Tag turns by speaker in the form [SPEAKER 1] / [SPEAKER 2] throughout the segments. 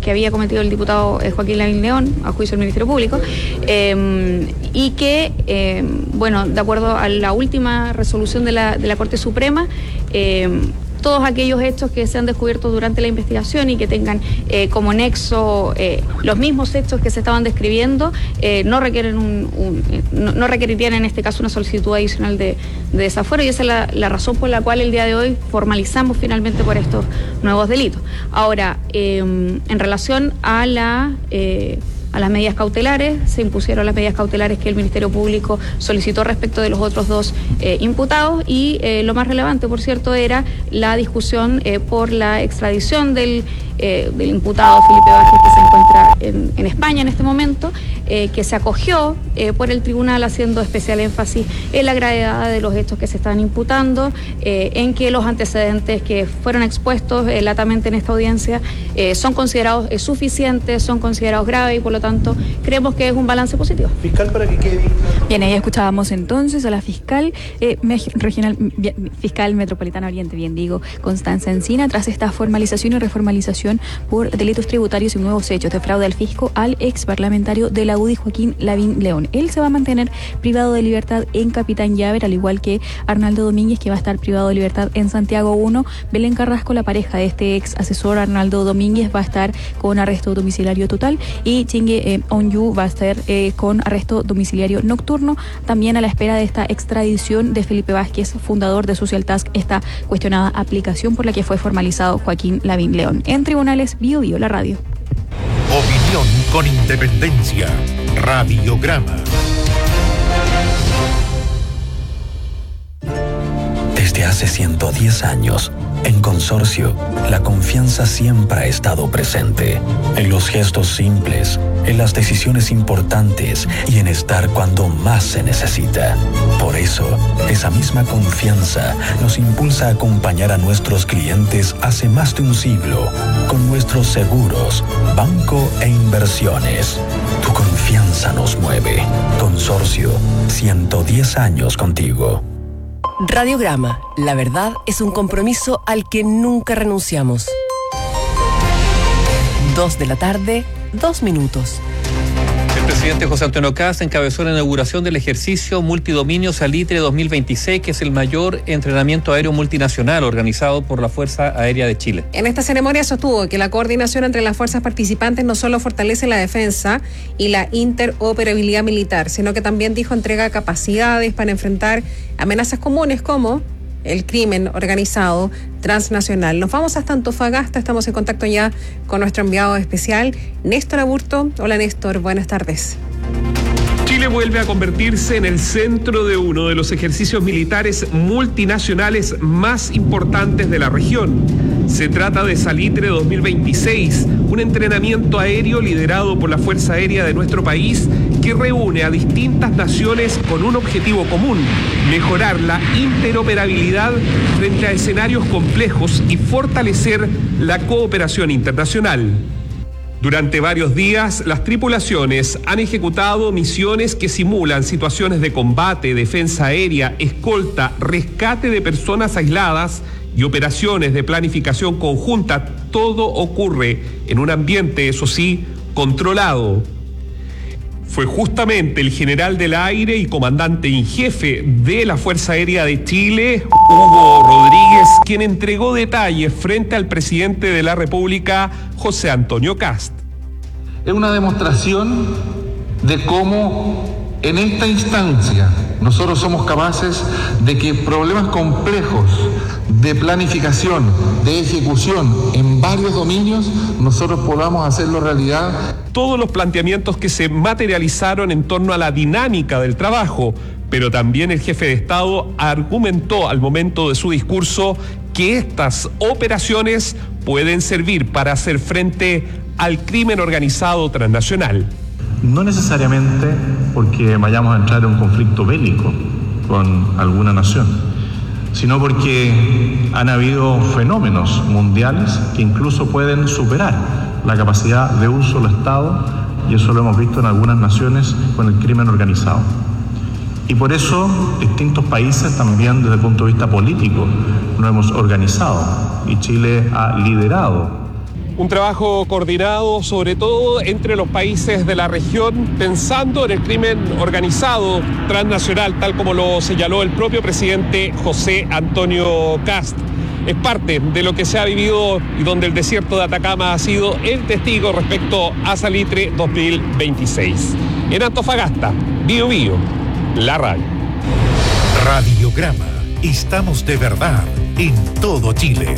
[SPEAKER 1] que había cometido el diputado Joaquín Lavín León, a juicio del Ministerio Público, y que, bueno, de acuerdo a la última resolución de la Corte Suprema, todos aquellos hechos que sean descubiertos durante la investigación y que tengan como nexo los mismos hechos que se estaban describiendo, no requerirían en este caso una solicitud adicional de desafuero, y esa es la razón por la cual el día de hoy formalizamos finalmente por estos nuevos delitos. Ahora, en relación a las medidas cautelares, se impusieron las medidas cautelares que el Ministerio Público solicitó respecto de los otros dos imputados, y lo más relevante, por cierto, era la discusión por la extradición del imputado Felipe Vázquez, que se encuentra en España en este momento, que se acogió por el tribunal, haciendo especial énfasis en la gravedad de los hechos que se están imputando, en que los antecedentes que fueron expuestos latamente en esta audiencia son considerados suficientes, son considerados graves, y por lo tanto creemos que es un balance positivo.
[SPEAKER 2] Fiscal, para que quede
[SPEAKER 3] bien, ahí escuchábamos entonces a la fiscal fiscal metropolitana Oriente, Constanza Encina, tras esta formalización y reformalización por delitos tributarios y nuevos hechos de fraude al fisco al ex parlamentario de la UDI, Joaquín Lavín León. Él se va a mantener privado de libertad en Capitán Llaver, al igual que Arnaldo Domínguez, que va a estar privado de libertad en Santiago 1. Belén Carrasco, la pareja de este ex asesor Arnaldo Domínguez, va a estar con arresto domiciliario total, y Chingue Onyu va a estar con arresto domiciliario nocturno, también a la espera de esta extradición de Felipe Vázquez, fundador de Social Task, esta cuestionada aplicación por la que fue formalizado Joaquín Lavín León. En tribunales, Bio Bio, la radio.
[SPEAKER 4] Opinión con independencia. Radiograma.
[SPEAKER 5] Desde hace 110 años, en Consorcio, la confianza siempre ha estado presente. En los gestos simples, en las decisiones importantes y en estar cuando más se necesita. Por eso, esa misma confianza nos impulsa a acompañar a nuestros clientes hace más de un siglo con nuestros seguros, banco e inversiones. Tu confianza nos mueve. Consorcio, 110 años contigo.
[SPEAKER 6] Radiograma, la verdad es un compromiso al que nunca renunciamos. 2:02 p.m.
[SPEAKER 7] El presidente José Antonio Kast encabezó la inauguración del ejercicio Multidominio Salitre 2026, que es el mayor entrenamiento aéreo multinacional organizado por la Fuerza Aérea de Chile.
[SPEAKER 8] En esta ceremonia sostuvo que la coordinación entre las fuerzas participantes no solo fortalece la defensa y la interoperabilidad militar, sino que también, dijo, entrega capacidades para enfrentar amenazas comunes como el crimen organizado transnacional. Nos vamos hasta Antofagasta, estamos en contacto ya con nuestro enviado especial, Néstor Aburto. Hola Néstor, buenas tardes.
[SPEAKER 9] Chile vuelve a convertirse en el centro de uno de los ejercicios militares multinacionales más importantes de la región. Se trata de Salitre 2026, un entrenamiento aéreo liderado por la Fuerza Aérea de nuestro país que reúne a distintas naciones con un objetivo común: mejorar la interoperabilidad frente a escenarios complejos y fortalecer la cooperación internacional. Durante varios días, las tripulaciones han ejecutado misiones que simulan situaciones de combate, defensa aérea, escolta, rescate de personas aisladas y operaciones de planificación conjunta. Todo ocurre en un ambiente, eso sí, controlado. Fue justamente el general del aire y comandante en jefe de la Fuerza Aérea de Chile, Hugo Rodríguez, quien entregó detalles frente al presidente de la República, José Antonio Kast.
[SPEAKER 10] Es una demostración de cómo en esta instancia nosotros somos capaces de que problemas complejos de planificación, de ejecución en varios dominios, nosotros podamos hacerlo realidad.
[SPEAKER 9] Todos los planteamientos que se materializaron en torno a la dinámica del trabajo, pero también el jefe de Estado argumentó al momento de su discurso que estas operaciones pueden servir para hacer frente al crimen organizado transnacional.
[SPEAKER 11] No necesariamente porque vayamos a entrar en un conflicto bélico con alguna nación, sino porque han habido fenómenos mundiales que incluso pueden superar la capacidad de un solo Estado, y eso lo hemos visto en algunas naciones con el crimen organizado. Y por eso distintos países también desde el punto de vista político nos hemos organizado, y Chile ha liderado
[SPEAKER 9] Un trabajo coordinado, sobre todo entre los países de la región, pensando en el crimen organizado transnacional, tal como lo señaló el propio presidente José Antonio Kast. Es parte de lo que se ha vivido y donde el desierto de Atacama ha sido el testigo respecto a Salitre 2026. En Antofagasta, Bío Bío, la radio.
[SPEAKER 4] Radiograma. Estamos de verdad en todo Chile.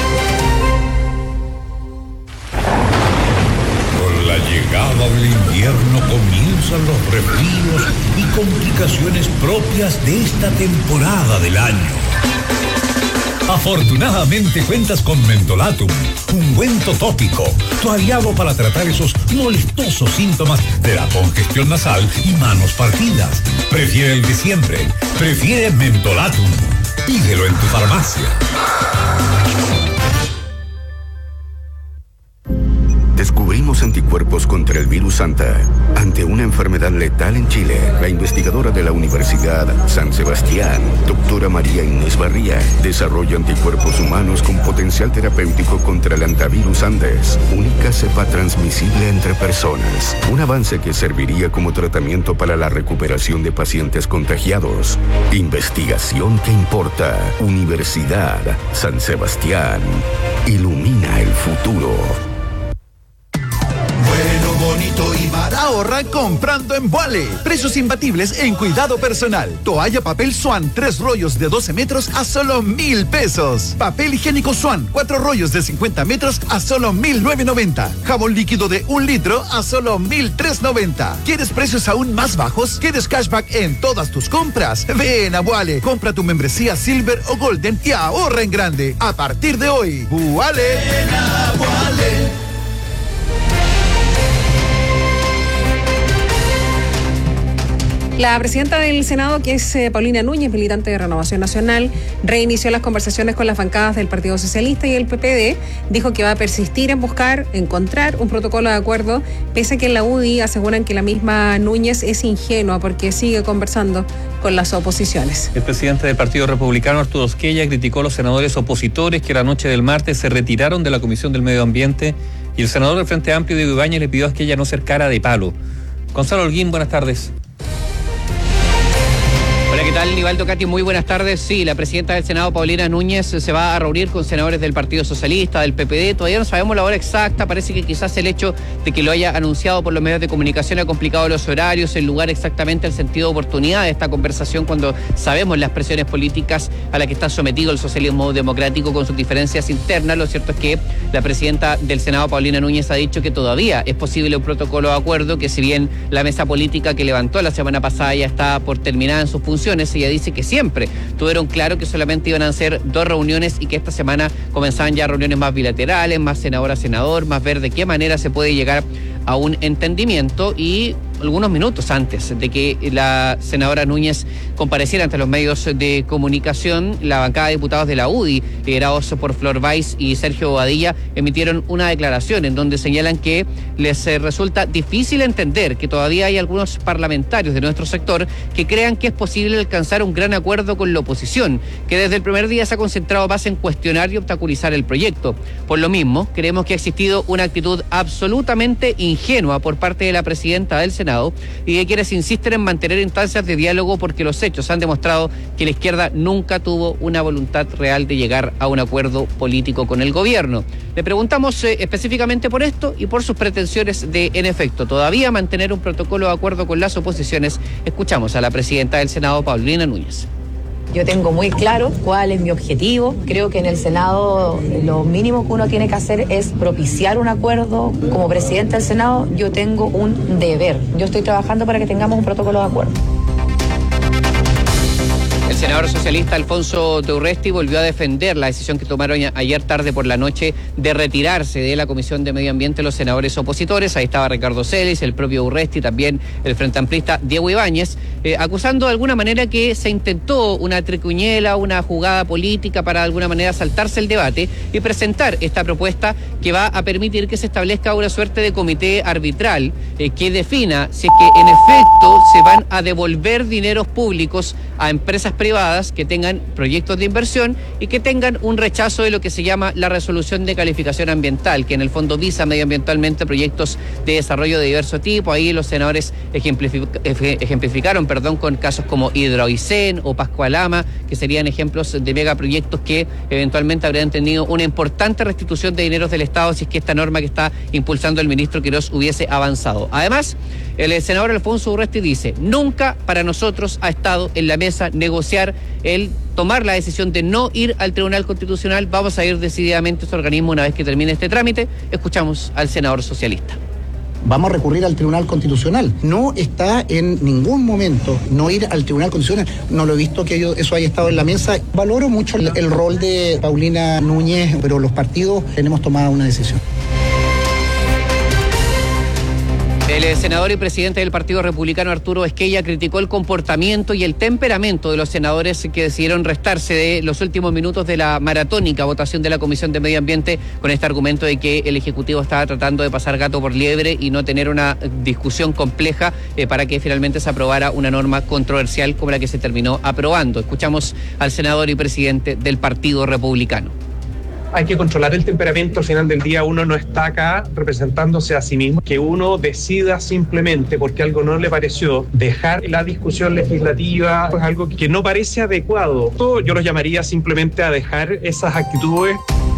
[SPEAKER 2] Con la llegada del invierno comienzan los resfríos y complicaciones propias de esta temporada del año. Afortunadamente cuentas con Mentolatum, ungüento tópico, tu aliado para tratar esos molestosos síntomas de la congestión nasal y manos partidas. Prefiere el de siempre, prefiere Mentolatum. Pídelo en tu farmacia.
[SPEAKER 12] Descubrimos anticuerpos contra el virus Anta. Ante una enfermedad letal en Chile, la investigadora de la Universidad San Sebastián, doctora María Inés Barría, desarrolla anticuerpos humanos con potencial terapéutico contra el antivirus Andes, única cepa transmisible entre personas. Un avance que serviría como tratamiento para la recuperación de pacientes contagiados. Investigación que importa. Universidad San Sebastián. Ilumina el futuro.
[SPEAKER 13] Bonito y barato. Ahorra comprando en Vuale. Precios imbatibles en cuidado personal. Toalla papel Swan, 3 rollos de 12 metros a solo 1,000 pesos. Papel higiénico Swan, 4 rollos de 50 metros a solo 1,990. Jabón líquido de 1 litro a solo 1,390. ¿Quieres precios aún más bajos? ¿Quieres cashback en todas tus compras? Ven a Vuale. Compra tu membresía Silver o Golden y ahorra en grande. A partir de hoy, Vuale. Ven a Vuale.
[SPEAKER 8] La presidenta del Senado, que es Paulina Núñez, militante de Renovación Nacional, reinició las conversaciones con las bancadas del Partido Socialista y el PPD. Dijo que va a persistir en encontrar un protocolo de acuerdo, pese a que en la UDI aseguran que la misma Núñez es ingenua porque sigue conversando con las oposiciones.
[SPEAKER 7] El presidente del Partido Republicano, Arturo Esquella, criticó a los senadores opositores que la noche del martes se retiraron de la Comisión del Medio Ambiente, y el senador del Frente Amplio, Diego Ibáñez, le pidió a Esquella no ser cara de palo. Gonzalo Holguín, buenas tardes.
[SPEAKER 14] Hola, ¿qué tal? Nivaldo Cati, muy buenas tardes. Sí, la presidenta del Senado, Paulina Núñez, se va a reunir con senadores del Partido Socialista, del PPD. Todavía no sabemos la hora exacta. Parece que quizás el hecho de que lo haya anunciado por los medios de comunicación ha complicado los horarios, el lugar, exactamente el sentido de oportunidad de esta conversación, cuando sabemos las presiones políticas a las que está sometido el socialismo democrático con sus diferencias internas. Lo cierto es que la presidenta del Senado, Paulina Núñez, ha dicho que todavía es posible un protocolo de acuerdo, que si bien la mesa política que levantó la semana pasada ya está por terminada en sus funciones, ella dice que siempre tuvieron claro que solamente iban a ser 2 reuniones y que esta semana comenzaban ya reuniones más bilaterales, más senador a senador, más ver de qué manera se puede llegar a un entendimiento. Y algunos minutos antes de que la senadora Núñez compareciera ante los medios de comunicación, la bancada de diputados de la UDI, liderados por Flor Weiss y Sergio Bobadilla, emitieron una declaración en donde señalan que les resulta difícil entender que todavía hay algunos parlamentarios de nuestro sector que crean que es posible alcanzar un gran acuerdo con la oposición, que desde el primer día se ha concentrado más en cuestionar y obstaculizar el proyecto. Por lo mismo, creemos que ha existido una actitud absolutamente ingenua por parte de la presidenta del Senado y de quienes insisten en mantener instancias de diálogo, porque los hechos han demostrado que la izquierda nunca tuvo una voluntad real de llegar a un acuerdo político con el gobierno. Le preguntamos específicamente por esto y por sus pretensiones de, en efecto, todavía mantener un protocolo de acuerdo con las oposiciones. Escuchamos a la presidenta del Senado, Paulina Núñez.
[SPEAKER 15] Yo tengo muy claro cuál es mi objetivo. Creo que en el Senado lo mínimo que uno tiene que hacer es propiciar un acuerdo. Como presidente del Senado, yo tengo un deber. Yo estoy trabajando para que tengamos un protocolo de acuerdo.
[SPEAKER 14] El senador socialista Alfonso de Urresti volvió a defender la decisión que tomaron ayer tarde por la noche de retirarse de la Comisión de Medio Ambiente los senadores opositores. Ahí estaba Ricardo Celis, el propio Urresti, también el frente amplista Diego Ibáñez, acusando de alguna manera que se intentó una tricuñela, una jugada política para de alguna manera saltarse el debate y presentar esta propuesta que va a permitir que se establezca una suerte de comité arbitral que defina si es que en efecto se van a devolver dineros públicos a empresas privadas privadas que tengan proyectos de inversión y que tengan un rechazo de lo que se llama la resolución de calificación ambiental, que en el fondo visa medioambientalmente proyectos de desarrollo de diverso tipo. Ahí los senadores ejemplificaron con casos como Hidroaicén o Pascualama, que serían ejemplos de megaproyectos que eventualmente habrían tenido una importante restitución de dineros del Estado si es que esta norma que está impulsando el ministro Quirós hubiese avanzado. Además, el senador Alfonso Urresti dice: nunca para nosotros ha estado en la mesa negociar el tomar la decisión de no ir al Tribunal Constitucional. Vamos a ir decididamente a ese organismo una vez que termine este trámite. Escuchamos al senador socialista.
[SPEAKER 16] Vamos a recurrir al Tribunal Constitucional. No está en ningún momento no ir al Tribunal Constitucional. No lo he visto que eso haya estado en la mesa. Valoro mucho el rol de Paulina Núñez, pero los partidos tenemos tomada una decisión.
[SPEAKER 14] El senador y presidente del Partido Republicano, Arturo Esquella, criticó el comportamiento y el temperamento de los senadores que decidieron restarse de los últimos minutos de la maratónica votación de la Comisión de Medio Ambiente con este argumento de que el Ejecutivo estaba tratando de pasar gato por liebre y no tener una discusión compleja para que finalmente se aprobara una norma controversial como la que se terminó aprobando. Escuchamos al senador y presidente del Partido Republicano.
[SPEAKER 17] Hay que controlar el temperamento. Al final del día uno no está acá representándose a sí mismo. Que uno decida simplemente porque algo no le pareció dejar la discusión legislativa, pues algo que no parece adecuado. Yo los llamaría simplemente a dejar esas actitudes.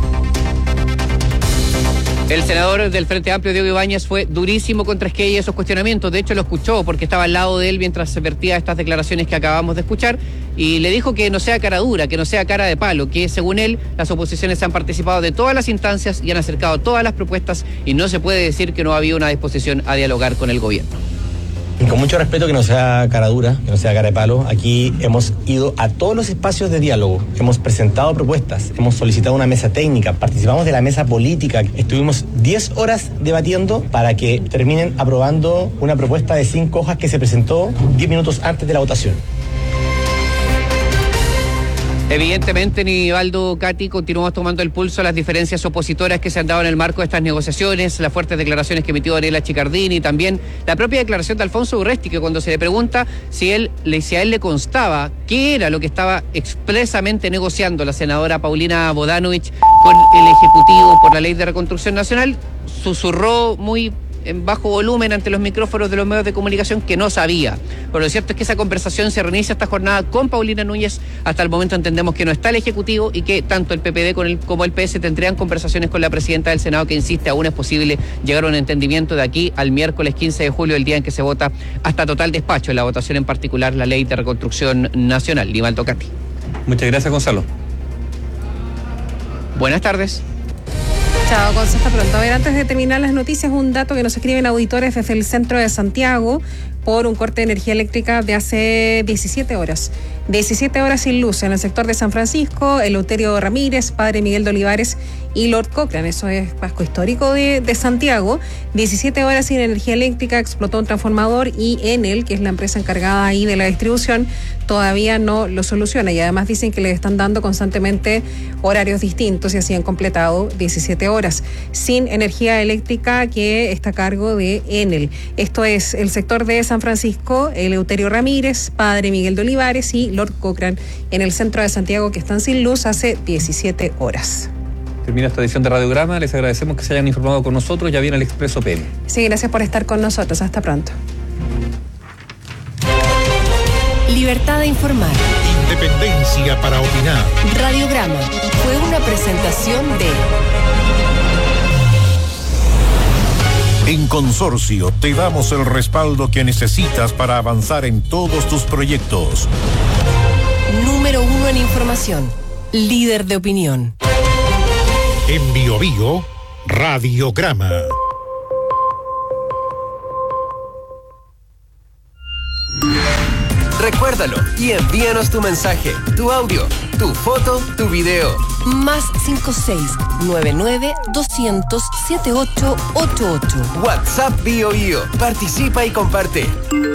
[SPEAKER 14] El senador del Frente Amplio, Diego Ibáñez, fue durísimo contra Esquella y esos cuestionamientos. De hecho, lo escuchó porque estaba al lado de él mientras se vertía estas declaraciones que acabamos de escuchar, y le dijo que no sea cara dura, que no sea cara de palo, que según él las oposiciones han participado de todas las instancias y han acercado todas las propuestas y no se puede decir que no había una disposición a dialogar con el gobierno.
[SPEAKER 18] Y con mucho respeto, que no sea cara dura, que no sea cara de palo. Aquí hemos ido a todos los espacios de diálogo, hemos presentado propuestas, hemos solicitado una mesa técnica, participamos de la mesa política, estuvimos 10 horas debatiendo para que terminen aprobando una propuesta de 5 hojas que se presentó 10 minutos antes de la votación.
[SPEAKER 14] Evidentemente, Nivaldo, Katy, continuamos tomando el pulso a las diferencias opositoras que se han dado en el marco de estas negociaciones, las fuertes declaraciones que emitió Daniela Chicardini, también la propia declaración de Alfonso Urresti, que cuando se le pregunta si a él le constaba qué era lo que estaba expresamente negociando la senadora Paulina Bodanovich con el Ejecutivo por la Ley de Reconstrucción Nacional, susurró muy en bajo volumen ante los micrófonos de los medios de comunicación que no sabía. Pero lo cierto es que esa conversación se reinicia esta jornada con Paulina Núñez. Hasta el momento entendemos que no está el Ejecutivo y que tanto el PPD como el PS tendrían conversaciones con la presidenta del Senado, que insiste aún es posible llegar a un entendimiento de aquí al miércoles 15 de julio, el día en que se vota hasta total despacho en la votación, en particular la Ley de Reconstrucción Nacional. Nivaldo, Katy.
[SPEAKER 7] Muchas gracias, Gonzalo.
[SPEAKER 14] Buenas tardes.
[SPEAKER 8] Chao, Gonzalo, hasta pronto. A ver, antes de terminar las noticias, un dato que nos escriben auditores desde el centro de Santiago por un corte de energía eléctrica de hace 17 horas. 17 horas sin luz en el sector de San Francisco, Eleuterio Ramírez, Padre Miguel de Olivares y Lord Cochrane. Eso es casco histórico de Santiago. 17 horas sin energía eléctrica, explotó un transformador y Enel, que es la empresa encargada ahí de la distribución, todavía no lo soluciona. Y además dicen que le están dando constantemente horarios distintos y así han completado 17 horas sin energía eléctrica, que está a cargo de Enel. Esto es el sector de San Francisco, Eleuterio Ramírez, Padre Miguel de Olivares y Lord Cochrane en el centro de Santiago, que están sin luz hace 17 horas.
[SPEAKER 7] Termina esta edición de Radiograma. Les agradecemos que se hayan informado con nosotros. Ya viene el Expreso PM.
[SPEAKER 8] Sí, gracias por estar con nosotros. Hasta pronto.
[SPEAKER 6] Libertad de informar.
[SPEAKER 4] Independencia para opinar.
[SPEAKER 6] Radiograma fue una presentación de...
[SPEAKER 4] En Consorcio te damos el respaldo que necesitas para avanzar en todos tus proyectos.
[SPEAKER 6] Número 1 en información. Líder de opinión.
[SPEAKER 4] En Biobío, Radiograma.
[SPEAKER 19] Recuérdalo y envíanos tu mensaje, tu audio, tu foto, tu video.
[SPEAKER 6] Más 56-99-200-7888.
[SPEAKER 19] WhatsApp Biobío. Participa y comparte.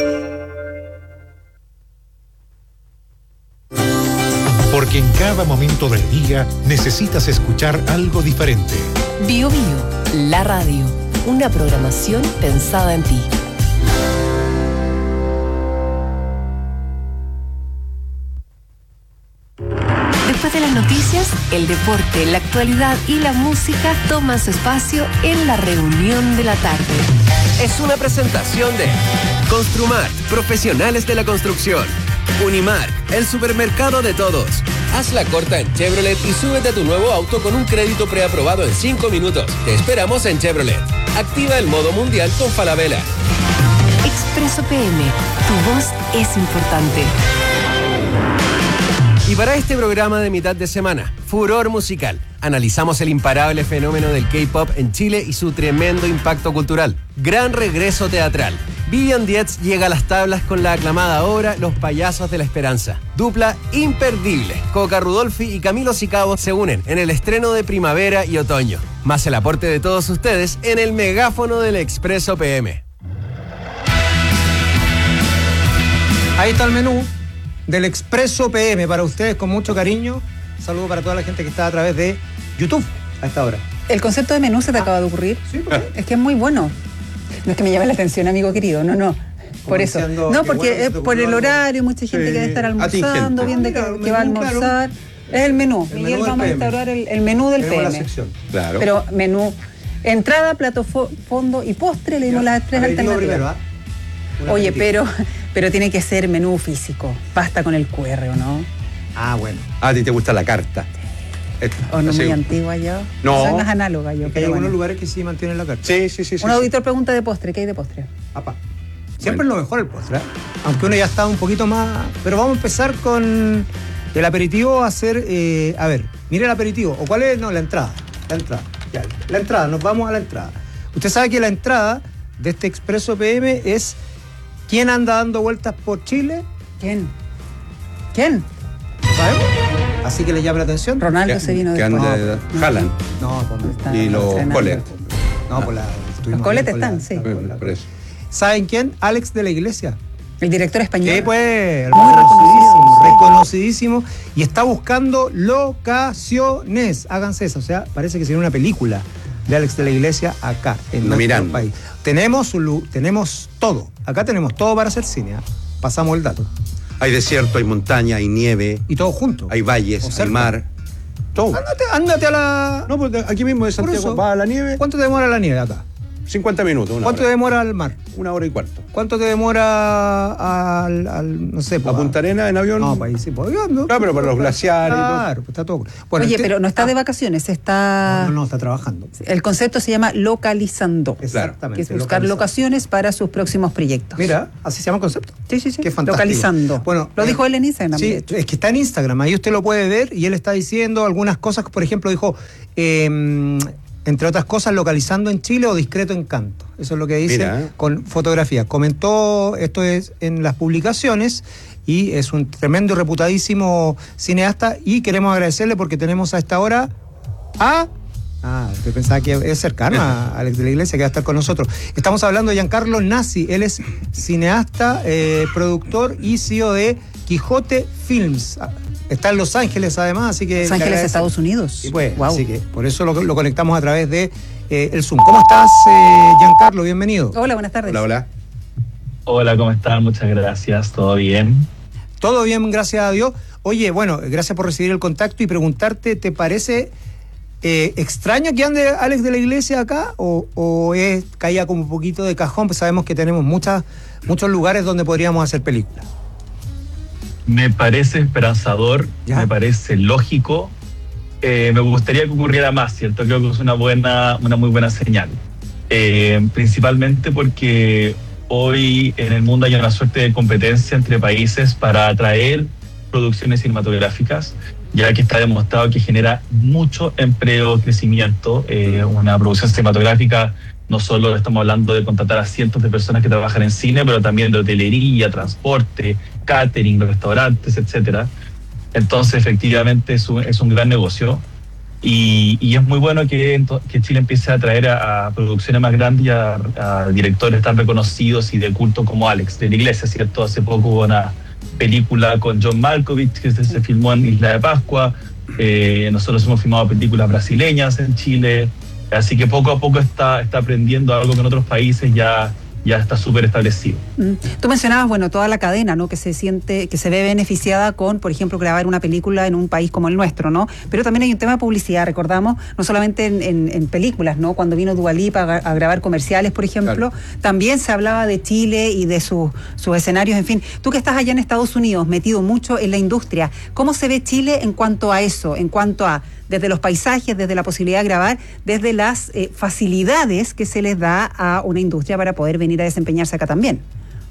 [SPEAKER 4] Porque en cada momento del día necesitas escuchar algo diferente.
[SPEAKER 6] Biobío, la radio. Una programación pensada en ti. noticias, el deporte, la actualidad y la música toman su espacio en la reunión de la tarde.
[SPEAKER 19] Es una presentación de Construmart, profesionales de la construcción. Unimar, el supermercado de todos. Haz la corta en Chevrolet y súbete a tu nuevo auto con un crédito preaprobado en 5 minutos. Te esperamos en Chevrolet. Activa el modo mundial con Falabella.
[SPEAKER 6] Expreso PM, tu voz es importante.
[SPEAKER 19] Y para este programa de mitad de semana, Furor Musical, analizamos el imparable fenómeno del K-pop en Chile y su tremendo impacto cultural. Gran regreso teatral. Vivian Dietz llega a las tablas con la aclamada obra Los Payasos de la Esperanza. Dupla imperdible. Coca Rudolfi y Camilo Sicabo se unen en el estreno de primavera y otoño. Más el aporte de todos ustedes en el megáfono del Expreso PM.
[SPEAKER 20] Ahí está el menú del Expreso PM para ustedes con mucho cariño. Saludo para toda la gente que está a través de YouTube a esta hora.
[SPEAKER 21] ¿El concepto de menú se te acaba de ocurrir?
[SPEAKER 20] Sí,
[SPEAKER 21] es que es muy bueno. No es que me llame la atención, amigo querido, no. Por eso. No, porque bueno, por el horario, mucha gente que debe estar almorzando, viendo que va a almorzar. Es el menú. Miguel, vamos a instaurar el menú del PM.
[SPEAKER 20] La sección.
[SPEAKER 21] Claro. Pero menú, entrada, plato, fondo y postre, le dimos las tres alternativas. Primero, oye, pero tiene que ser menú físico. Basta con el QR, ¿o no?
[SPEAKER 20] Ah, bueno.
[SPEAKER 22] A ti te gusta la carta.
[SPEAKER 21] ¿O no muy antigua ya?
[SPEAKER 22] No.
[SPEAKER 21] Son más análogas yo.
[SPEAKER 20] Hay algunos lugares que sí mantienen la carta.
[SPEAKER 22] Sí.
[SPEAKER 21] Un auditor pregunta de postre. ¿Qué hay de postre?
[SPEAKER 20] Apa. Siempre es lo mejor el postre, ¿eh? Aunque uno ya está un poquito más... Pero vamos a empezar con el aperitivo a hacer... a ver, mire el aperitivo. ¿O cuál es? No, la entrada. Ya, la entrada, nos vamos a la entrada. Usted sabe que la entrada de este Expreso PM es... ¿Quién anda dando vueltas por Chile?
[SPEAKER 21] ¿Quién?
[SPEAKER 20] ¿Sabemos? Así que le llama la atención.
[SPEAKER 21] Ronaldo se vino después.
[SPEAKER 22] Haaland.
[SPEAKER 20] No, ¿dónde está?
[SPEAKER 22] Y los Colet.
[SPEAKER 20] No, por la...
[SPEAKER 21] Los Colet están, sí.
[SPEAKER 22] Por eso.
[SPEAKER 20] ¿Saben quién? Alex de la Iglesia.
[SPEAKER 21] El director español.
[SPEAKER 20] Sí, pues.
[SPEAKER 21] Muy
[SPEAKER 20] reconocidísimo. Y está buscando locaciones. Háganse eso. O sea, parece que sería una película de Alex de la Iglesia acá, en nuestro país. Tenemos todo. Acá tenemos todo para hacer cine. Pasamos el dato.
[SPEAKER 22] Hay desierto, hay montaña, hay nieve.
[SPEAKER 20] Y todo junto.
[SPEAKER 22] Hay valles, hay mar. Todo.
[SPEAKER 20] Ándate a la...
[SPEAKER 22] No, porque aquí mismo de Santiago va a la nieve.
[SPEAKER 20] ¿Cuánto te demora la nieve acá?
[SPEAKER 22] 50 minutos.
[SPEAKER 20] ¿Cuánto te demora al mar?
[SPEAKER 22] 1 hora y cuarto.
[SPEAKER 20] ¿Cuánto te demora al no sé,
[SPEAKER 22] a Punta Arenas en avión?
[SPEAKER 20] No, para ir, sí, por avión. No,
[SPEAKER 22] pero para los glaciares.
[SPEAKER 20] Claro, pues está todo.
[SPEAKER 21] Bueno, oye, pero no está de vacaciones, está...
[SPEAKER 20] No, está trabajando.
[SPEAKER 21] El concepto se llama localizando.
[SPEAKER 20] Exactamente.
[SPEAKER 21] Que es buscar locaciones para sus próximos proyectos.
[SPEAKER 20] Mira, así se llama el concepto.
[SPEAKER 21] Sí.
[SPEAKER 20] Qué fantástico.
[SPEAKER 21] Localizando. Bueno, lo dijo él en Instagram.
[SPEAKER 20] Sí, es que está en Instagram, ahí usted lo puede ver y él está diciendo algunas cosas, por ejemplo, dijo... entre otras cosas, localizando en Chile o discreto encanto. Eso es lo que dice. Mira. Con fotografías. Comentó, esto es en las publicaciones, y es un tremendo y reputadísimo cineasta, y queremos agradecerle porque tenemos a esta hora a... usted pensaba que es cercano a Alex de la Iglesia, que va a estar con nosotros. Estamos hablando de Giancarlo Nassi. Él es cineasta, productor y CEO de Quijote Films. Está en Los Ángeles, además, así que...
[SPEAKER 21] Los Ángeles, Estados Unidos.
[SPEAKER 20] Sí, pues, wow. Así que por eso lo conectamos a través de el Zoom. ¿Cómo estás, Giancarlo? Bienvenido.
[SPEAKER 21] Hola, buenas tardes.
[SPEAKER 22] Hola.
[SPEAKER 23] Hola, ¿cómo están? Muchas gracias. ¿Todo bien?
[SPEAKER 20] Todo bien, gracias a Dios. Oye, bueno, gracias por recibir el contacto y preguntarte, ¿te parece extraño que ande Alex de la Iglesia acá? ¿O caía como un poquito de cajón? Pues sabemos que tenemos muchos lugares donde podríamos hacer películas.
[SPEAKER 23] Me parece esperanzador, me parece lógico. Me gustaría que ocurriera más, ¿cierto? Creo que es una muy buena señal. Principalmente porque hoy en el mundo hay una suerte de competencia entre países para atraer producciones cinematográficas, ya que está demostrado que genera mucho empleo, crecimiento. Una producción cinematográfica, no solo estamos hablando de contratar a cientos de personas que trabajan en cine, pero también de hotelería, transporte, catering, restaurantes, etcétera. Entonces, efectivamente, es un gran negocio. Y es muy bueno que Chile empiece a atraer a producciones más grandes y a directores tan reconocidos y de culto como Alex de la Iglesia, ¿cierto? Hace poco hubo una película con John Malkovich que se filmó en Isla de Pascua. Nosotros hemos filmado películas brasileñas en Chile. Así que poco a poco está aprendiendo algo que en otros países ya ya está súper establecido.
[SPEAKER 21] Tú mencionabas, bueno, toda la cadena, ¿no? Que se ve beneficiada con, por ejemplo, grabar una película en un país como el nuestro, ¿no? Pero también hay un tema de publicidad, recordamos, no solamente en películas, ¿no? Cuando vino Dua Lipa a grabar comerciales, por ejemplo, también se hablaba de Chile y de sus escenarios, en fin. Tú que estás allá en Estados Unidos, metido mucho en la industria, ¿cómo se ve Chile en cuanto a eso, en cuanto a desde los paisajes, desde la posibilidad de grabar, desde las facilidades que se les da a una industria para poder venir a desempeñarse acá también?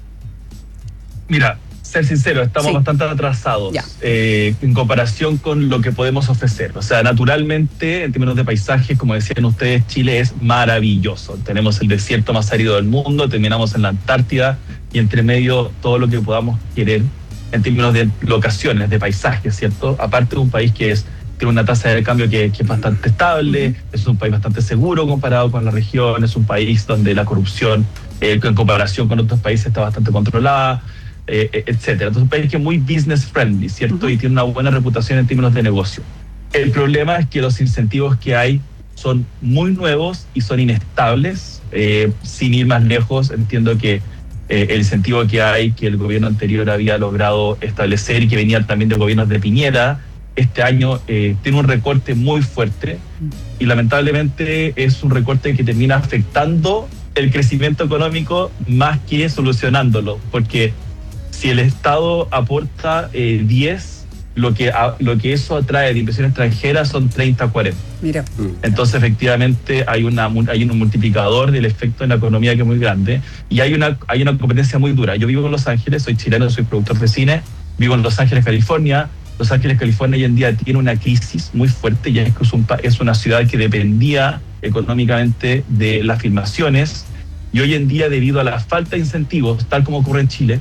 [SPEAKER 23] Mira, ser sincero, estamos bastante atrasados en comparación con lo que podemos ofrecer. O sea, naturalmente, en términos de paisajes, como decían ustedes, Chile es maravilloso. Tenemos el desierto más árido del mundo, terminamos en la Antártida y entre medio todo lo que podamos querer en términos de locaciones, de paisajes, ¿cierto? Aparte de un país que tiene una tasa de cambio que es bastante estable, es un país bastante seguro comparado con la región, es un país donde la corrupción, en comparación con otros países, está bastante controlada, etcétera. Entonces, un país que es muy business friendly, ¿cierto? Y tiene una buena reputación en términos de negocio. El problema es que los incentivos que hay son muy nuevos y son inestables. Sin ir más lejos, entiendo que el incentivo que hay, que el gobierno anterior había logrado establecer y que venía también del gobierno de Piñera, este año tiene un recorte muy fuerte y lamentablemente es un recorte que termina afectando el crecimiento económico más que solucionándolo, porque si el Estado aporta 10, lo que eso atrae de inversión extranjera son 30, 40.
[SPEAKER 21] Mira.
[SPEAKER 23] Entonces, efectivamente, hay un multiplicador del efecto en la economía que es muy grande y hay una competencia muy dura. Yo vivo en Los Ángeles, soy chileno, soy productor de cine, vivo en Los Ángeles, California. Los Ángeles, California, hoy en día tiene una crisis muy fuerte, ya que es una ciudad que dependía económicamente de las filmaciones y hoy en día, debido a la falta de incentivos, tal como ocurre en Chile,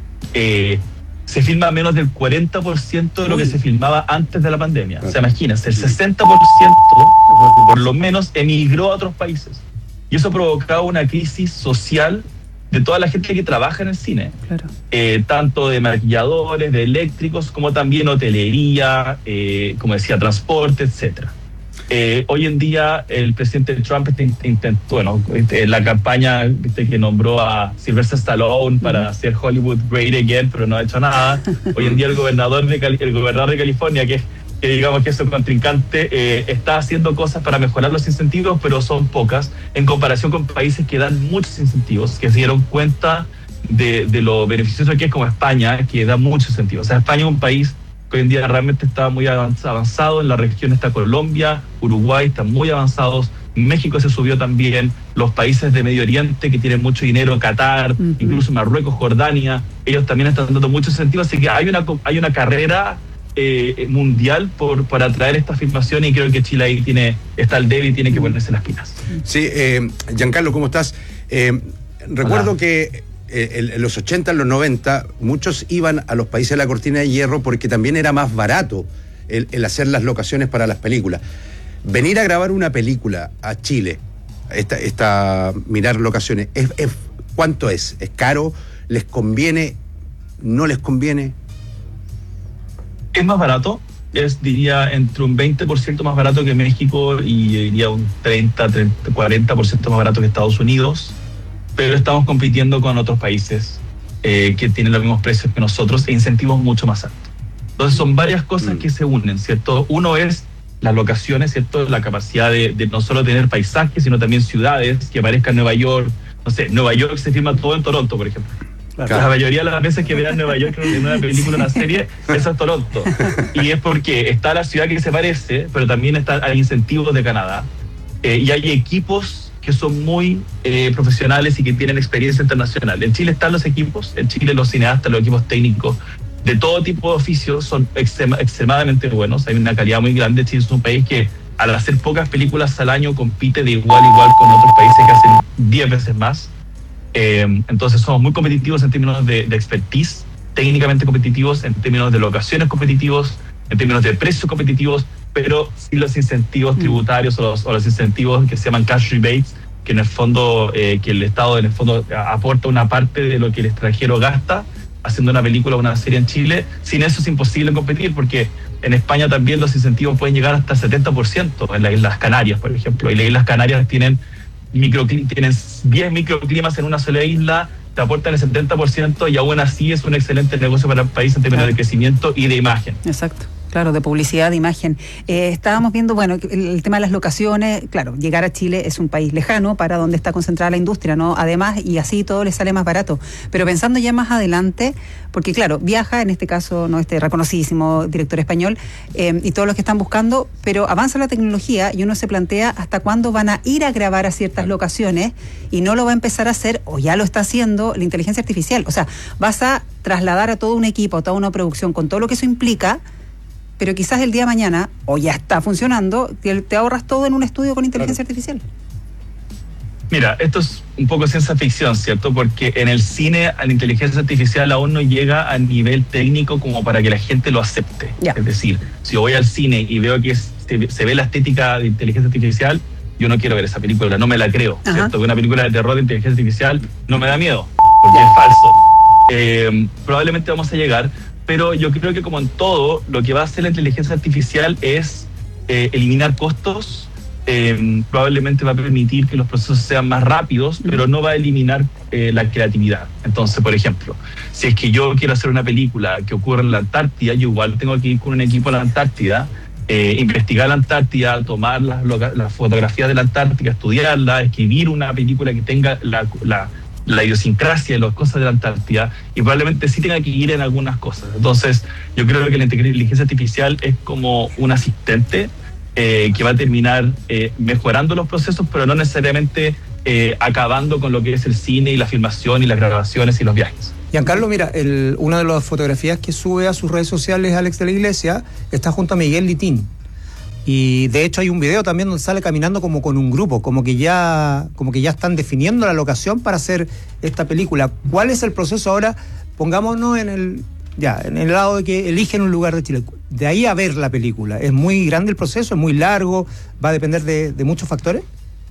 [SPEAKER 23] se filma menos del 40% de lo que se filmaba antes de la pandemia. O sea, imagínense, el 60% por lo menos emigró a otros países. Y eso provocaba una crisis social de toda la gente que trabaja en el cine.
[SPEAKER 21] Claro.
[SPEAKER 23] Tanto de maquilladores, de eléctricos, como también hotelería, como decía, transporte, etcétera. Hoy en día el presidente Trump intentó, la campaña que nombró a Sylvester Stallone para hacer Hollywood great again, pero no ha hecho nada. Hoy en día el gobernador de California, que digamos que es su contrincante, está haciendo cosas para mejorar los incentivos, pero son pocas en comparación con países que dan muchos incentivos, que se dieron cuenta de lo beneficioso que es, como España, que da muchos incentivos. O sea, España es un país que hoy en día realmente está muy avanzado. En la región está Colombia, Uruguay están muy avanzados, México se subió también, los países de Medio Oriente que tienen mucho dinero, Qatar, incluso Marruecos, Jordania, ellos también están dando muchos incentivos, así que hay una carrera mundial por atraer esta filmación y creo que Chile ahí está al debe y tiene que ponerse las pilas.
[SPEAKER 1] Sí, Giancarlo, ¿cómo estás? Recuerdo que en los 80, en los 90, muchos iban a los países de la Cortina de Hierro porque también era más barato el hacer las locaciones para las películas. Venir a grabar una película a Chile, mirar locaciones, ¿cuánto es? ¿Es caro? ¿Les conviene? ¿No les conviene?
[SPEAKER 23] Es más barato, diría entre un 20% más barato que México y diría un 40% más barato que Estados Unidos, pero estamos compitiendo con otros países que tienen los mismos precios que nosotros e incentivos mucho más altos. Entonces son varias cosas que se unen, ¿cierto? Uno es las locaciones, ¿cierto? La capacidad de no solo tener paisajes, sino también ciudades, que aparezcan Nueva York. No sé, Nueva York se filma todo en Toronto, por ejemplo. Claro. La mayoría de las veces que verán Nueva York en una película, una serie, eso es Toronto. Y es porque está la ciudad que se parece, pero también hay incentivos de Canadá. Y hay equipos que son muy profesionales y que tienen experiencia internacional. En Chile están los equipos, en Chile los cineastas, los equipos técnicos de todo tipo de oficios son extremadamente buenos, hay una calidad muy grande. Chile es un país que al hacer pocas películas al año compite de igual a igual con otros países que hacen 10 veces más. Entonces somos muy competitivos en términos de expertise, técnicamente competitivos, en términos de locaciones competitivos, en términos de precios competitivos, pero sin los incentivos tributarios o los incentivos que se llaman cash rebates, que en el fondo, que el Estado en el fondo aporta una parte de lo que el extranjero gasta haciendo una película o una serie en Chile. Sin eso es imposible competir, porque en España también los incentivos pueden llegar hasta el 70% en las Islas Canarias, por ejemplo, y las Islas Canarias tienen tienen 10 microclimas en una sola isla, te aportan el 70% y aún así es un excelente negocio para el país en términos de crecimiento y de imagen.
[SPEAKER 21] Exacto. Claro, de publicidad, de imagen. Estábamos viendo, bueno, el tema de las locaciones. Claro, llegar a Chile es un país lejano para donde está concentrada la industria, ¿no? Además, y así todo le sale más barato. Pero pensando ya más adelante, porque claro, viaja, en este caso, no este reconocidísimo director español, y todos los que están buscando, pero avanza la tecnología y uno se plantea hasta cuándo van a ir a grabar a ciertas locaciones y no lo va a empezar a hacer, o ya lo está haciendo, la inteligencia artificial. O sea, vas a trasladar a todo un equipo, a toda una producción, con todo lo que eso implica, pero quizás el día de mañana, o ya está funcionando, te ahorras todo en un estudio con inteligencia artificial.
[SPEAKER 23] Mira, esto es un poco ciencia ficción, ¿cierto? Porque en el cine la inteligencia artificial aún no llega a nivel técnico como para que la gente lo acepte. Es decir, si yo voy al cine y veo que se ve la estética de inteligencia artificial, yo no quiero ver esa película, no me la creo, ¿cierto? Que una película de terror de inteligencia artificial no me da miedo, porque es falso. Probablemente vamos a llegar, pero yo creo que como en todo, lo que va a hacer la inteligencia artificial es eliminar costos, probablemente va a permitir que los procesos sean más rápidos, pero no va a eliminar la creatividad. Entonces, por ejemplo, si es que yo quiero hacer una película que ocurre en la Antártida, yo igual tengo que ir con un equipo a la Antártida, investigar la Antártida, tomar las fotografías de la Antártica, estudiarla, escribir una película que tenga la idiosincrasia de las cosas de la Antártida, y probablemente sí tenga que ir en algunas cosas. Entonces, yo creo que la inteligencia artificial es como un asistente que va a terminar mejorando los procesos, pero no necesariamente acabando con lo que es el cine y la filmación y las grabaciones y los viajes.
[SPEAKER 20] Giancarlo, mira, una de las fotografías que sube a sus redes sociales Alex de la Iglesia está junto a Miguel Litín. Y de hecho hay un video también donde sale caminando como con un grupo, como que ya están definiendo la locación para hacer esta película. ¿Cuál es el proceso ahora? Pongámonos en el lado de que eligen un lugar de Chile. De ahí a ver la película. ¿Es muy grande el proceso? ¿Es muy largo? ¿Va a depender de muchos factores?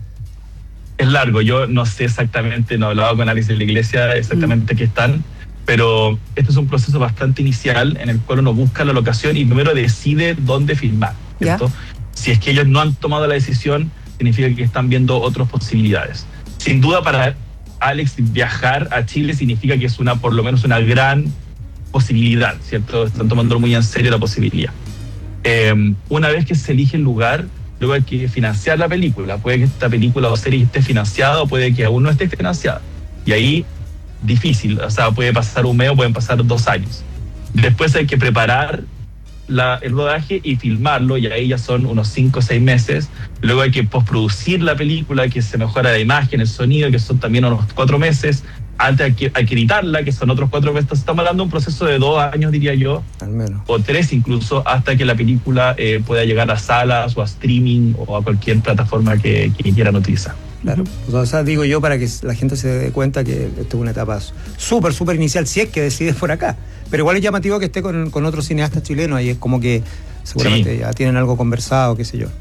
[SPEAKER 23] Es largo. Yo no sé exactamente, no he hablado con Alex de la Iglesia exactamente qué están, pero este es un proceso bastante inicial en el cual uno busca la locación y primero decide dónde filmar, ¿cierto? Si es que ellos no han tomado la decisión, significa que están viendo otras posibilidades. Sin duda, para Alex viajar a Chile significa que es por lo menos una gran posibilidad, ¿cierto? Están tomándolo muy en serio la posibilidad. Una vez que se elige el lugar, luego hay que financiar la película. Puede que esta película o serie esté financiada o puede que aún no esté financiada. Y ahí, difícil, o sea, puede pasar un mes o pueden pasar 2 años. Después hay que preparar el rodaje y filmarlo, y ahí ya son unos 5 o 6 meses. Luego hay que postproducir la película, que se mejora la imagen, el sonido, que son también unos 4 meses. Antes hay que editarla, que son otros 4 meses. Estamos hablando de un proceso de 2 años, diría yo,
[SPEAKER 20] al menos,
[SPEAKER 23] o 3 incluso, hasta que la película pueda llegar a salas o a streaming o a cualquier plataforma que quieran utilizar.
[SPEAKER 20] Claro, o sea, digo yo, para que la gente se dé cuenta que esto es una etapa súper inicial, si es que decides por acá. Pero igual es llamativo que esté con otros cineastas chilenos, ahí es como que seguramente ya tienen algo conversado, qué sé yo.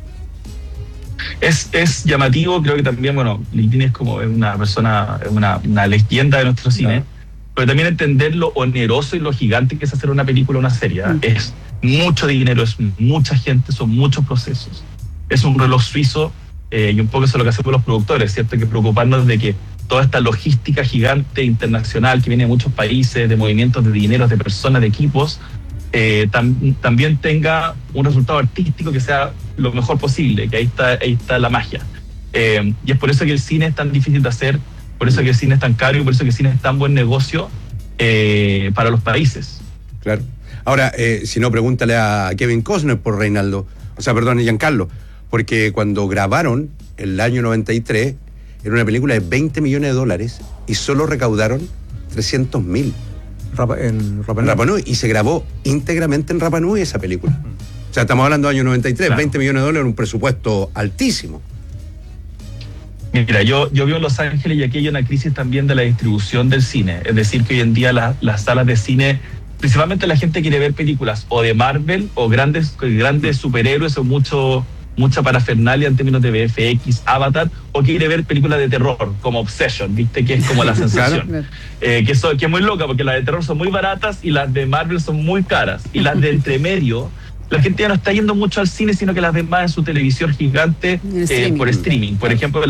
[SPEAKER 23] Es llamativo, creo que también, bueno, Litín es como una persona, una leyenda de nuestro cine, pero también entender lo oneroso y lo gigante que es hacer una película o una serie. Es mucho dinero, es mucha gente, son muchos procesos. Es un reloj suizo, y un poco eso es lo que hacemos los productores, ¿cierto? Que preocuparnos de que toda esta logística gigante internacional que viene de muchos países, de movimientos de dinero, de personas, de equipos, también tenga un resultado artístico que sea lo mejor posible, que ahí está la magia. Y es por eso que el cine es tan difícil de hacer, por eso que el cine es tan caro y por eso que el cine es tan buen negocio para los países.
[SPEAKER 1] Claro. Ahora, si no, pregúntale a Kevin Costner por Reinaldo, Giancarlo, porque cuando grabaron el año 93, era una película de $20 millones y solo recaudaron 300.000 en Rapa Nui, y se grabó íntegramente en Rapa Nui esa película. O sea, estamos hablando del año 93, claro. $20 millones, un presupuesto altísimo.
[SPEAKER 23] Mira, yo vivo en Los Ángeles y aquí hay una crisis también de la distribución del cine. Es decir, que hoy en día las salas de cine, principalmente la gente quiere ver películas o de Marvel o grandes superhéroes o mucha parafernalia en términos de VFX, Avatar, o quiere ver películas de terror, como Obsession, ¿viste? Que es como la sensación. Claro. Que es muy loca, porque las de terror son muy baratas y las de Marvel son muy caras. Y las de entremedio, la gente ya no está yendo mucho al cine, sino que las ve más en su televisión gigante por streaming. Por ejemplo,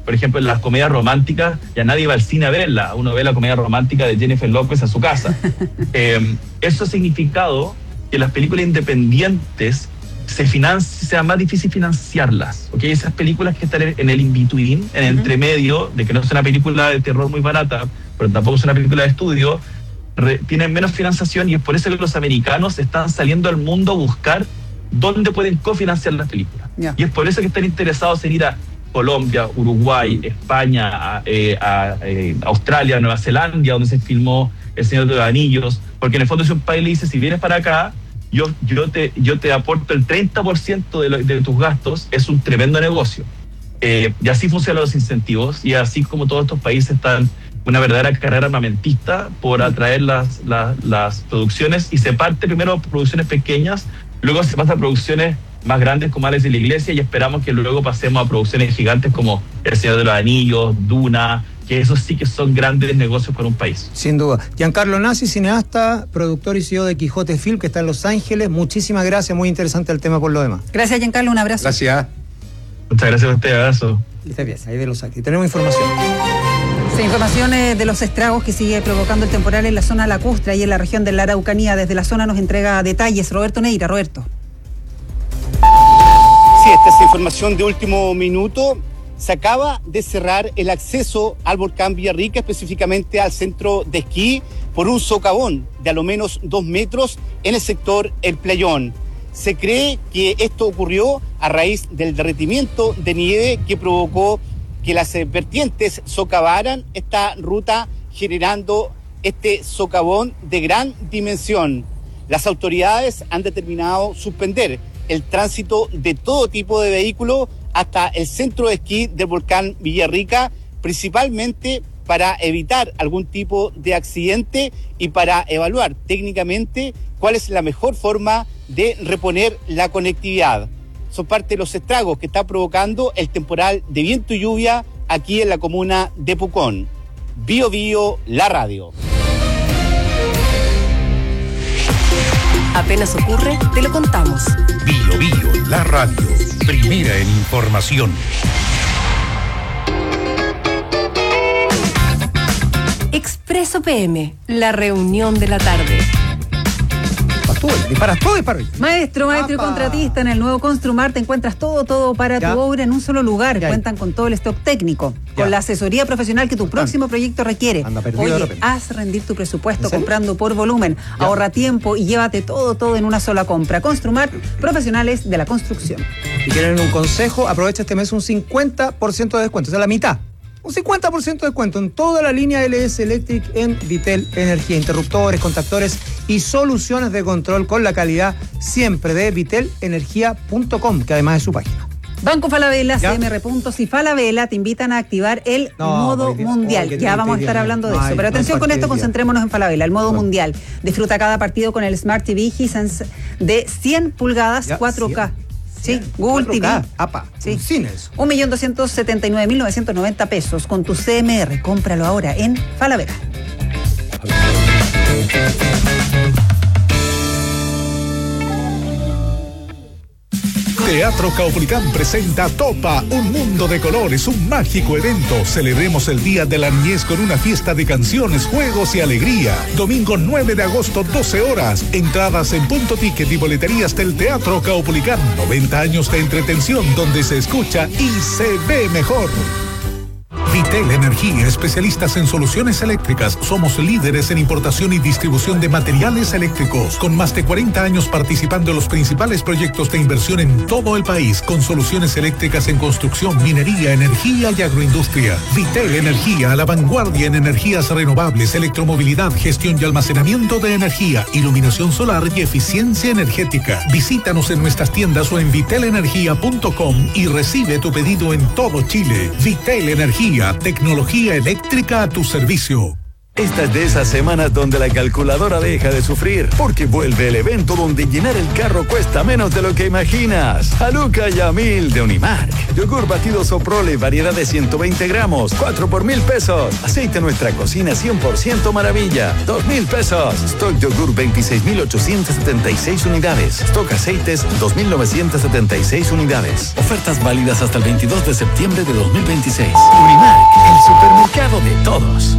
[SPEAKER 23] por ejemplo, en las comedias románticas, ya nadie va al cine a verla, uno ve la comedia romántica de Jennifer López a su casa. Eso ha significado que las películas independientes sea más difícil financiarlas, ¿okay? Esas películas que están en el in-between, en el entremedio, de que no es una película de terror muy barata, pero tampoco es una película de estudio, tienen menos financiación, y es por eso que los americanos están saliendo al mundo a buscar dónde pueden cofinanciar las películas. Y es por eso que están interesados en ir a Colombia, Uruguay, España, a Australia, Nueva Zelanda, donde se filmó El Señor de los Anillos, porque en el fondo es un país que le dice, si vienes para acá, yo te aporto el 30% de tus gastos, es un tremendo negocio. Y así funcionan los incentivos, y así como todos estos países están una verdadera carrera armamentista por atraer las producciones, y se parte primero por producciones pequeñas, luego se pasa a producciones más grandes como Alex de la Iglesia, y esperamos que luego pasemos a producciones gigantes como El Señor de los Anillos, Duna, que esos sí que son grandes negocios para un país.
[SPEAKER 20] Sin duda. Giancarlo Nasi, cineasta, productor y CEO de Quijote Film, que está en Los Ángeles. Muchísimas gracias, muy interesante el tema por lo demás.
[SPEAKER 21] Gracias, Giancarlo, un abrazo.
[SPEAKER 1] Gracias.
[SPEAKER 23] Muchas gracias a usted, abrazo.
[SPEAKER 20] Está bien, ahí de Los Ángeles. Tenemos información.
[SPEAKER 21] Sí, información de los estragos que sigue provocando el temporal en la zona lacustre y en la región de la Araucanía. Desde la zona nos entrega detalles Roberto Neira. Roberto.
[SPEAKER 3] Sí, esta es información de último minuto. Se acaba de cerrar el acceso al volcán Villarrica, específicamente al centro de esquí, por un socavón de a lo menos 2 metros en el sector El Playón. Se cree que esto ocurrió a raíz del derretimiento de nieve que provocó que las vertientes socavaran esta ruta, generando este socavón de gran dimensión. Las autoridades han determinado suspender el tránsito de todo tipo de vehículos hasta el centro de esquí del volcán Villarrica, principalmente para evitar algún tipo de accidente y para evaluar técnicamente cuál es la mejor forma de reponer la conectividad. Son parte de los estragos que está provocando el temporal de viento y lluvia aquí en la comuna de Pucón. Bío Bío, la radio.
[SPEAKER 6] Apenas ocurre, te lo contamos.
[SPEAKER 2] Bío Bío, la radio, primera en información.
[SPEAKER 6] Expreso PM, la reunión de la tarde.
[SPEAKER 20] Disparas todo, disparo yo.
[SPEAKER 21] Maestro y contratista, en el nuevo Construmar te encuentras todo para tu obra en un solo lugar. Cuentan con todo el stock técnico, con la asesoría profesional que tu próximo proyecto requiere. Oye, haz rendir tu presupuesto comprando por volumen. Ahorra tiempo y llévate todo en una sola compra. Construmar, profesionales de la construcción.
[SPEAKER 20] Si quieren un consejo, aprovecha este mes un 50% de descuento, o sea, la mitad. Un 50% de descuento en toda la línea LS Electric en Vitel Energía. Interruptores, contactores y soluciones de control con la calidad siempre de vitelenergia.com, que además es su página.
[SPEAKER 21] Banco Falabella, CMR Puntos y Falabella te invitan a activar el modo mundial. Ya vamos a estar hablando de eso. Pero atención con esto, concentrémonos en Falabella, el modo mundial. Disfruta cada partido con el Smart TV Hisense de 100 pulgadas 4K. Sí, Google
[SPEAKER 20] 4K,
[SPEAKER 21] TV.
[SPEAKER 20] Sí. Sin eso.
[SPEAKER 21] 1.279.990 pesos con tu CMR. Cómpralo ahora en Falabella.
[SPEAKER 2] Teatro Caupolicán presenta Topa, un mundo de colores, un mágico evento. Celebremos el Día de la Niñez con una fiesta de canciones, juegos y alegría. Domingo 9 de agosto, 12 horas. Entradas en Punto Ticket y boleterías del Teatro Caupolicán. 90 años de entretención donde se escucha y se ve mejor. Vitel Energía, especialistas en soluciones eléctricas. Somos líderes en importación y distribución de materiales eléctricos, con más de 40 años participando en los principales proyectos de inversión en todo el país, con soluciones eléctricas en construcción, minería, energía y agroindustria. Vitel Energía, a la vanguardia en energías renovables, electromovilidad, gestión y almacenamiento de energía, iluminación solar y eficiencia energética. Visítanos en nuestras tiendas o en vitelenergia.com y recibe tu pedido en todo Chile. Vitel Energía, tecnología eléctrica a tu servicio.
[SPEAKER 5] Esta es de esas semanas donde la calculadora deja de sufrir, porque vuelve el evento donde llenar el carro cuesta menos de lo que imaginas. Haluca Yamil de Unimark. Yogur batido Soprole, variedad de 120 gramos, 4 por $1,000. Aceite Nuestra Cocina 100% maravilla, $2,000. Stock yogur 26.876 unidades. Stock aceites 2.976 unidades. Ofertas válidas hasta el 22 de septiembre de 2026. Unimark, el supermercado de todos.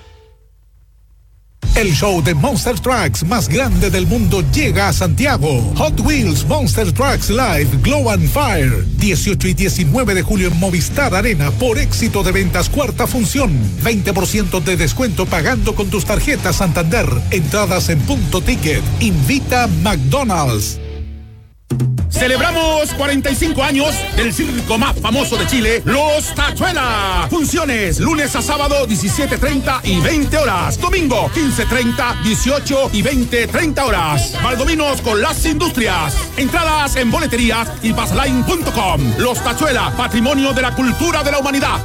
[SPEAKER 2] El show de Monster Trucks más grande del mundo llega a Santiago. Hot Wheels Monster Trucks Live Glow and Fire. 18 y 19 de julio en Movistar Arena por éxito de ventas cuarta función. 20% de descuento pagando con tus tarjetas Santander. Entradas en Punto Ticket. Invita McDonald's.
[SPEAKER 10] Celebramos 45 años del circo más famoso de Chile, Los Tachuela. Funciones lunes a sábado 17:30 y 20 horas. Domingo 15:30, 18 y 20:30 horas. Valdominos con las industrias. Entradas en boleterías y passline.com. Los Tachuela, patrimonio de la cultura de la humanidad.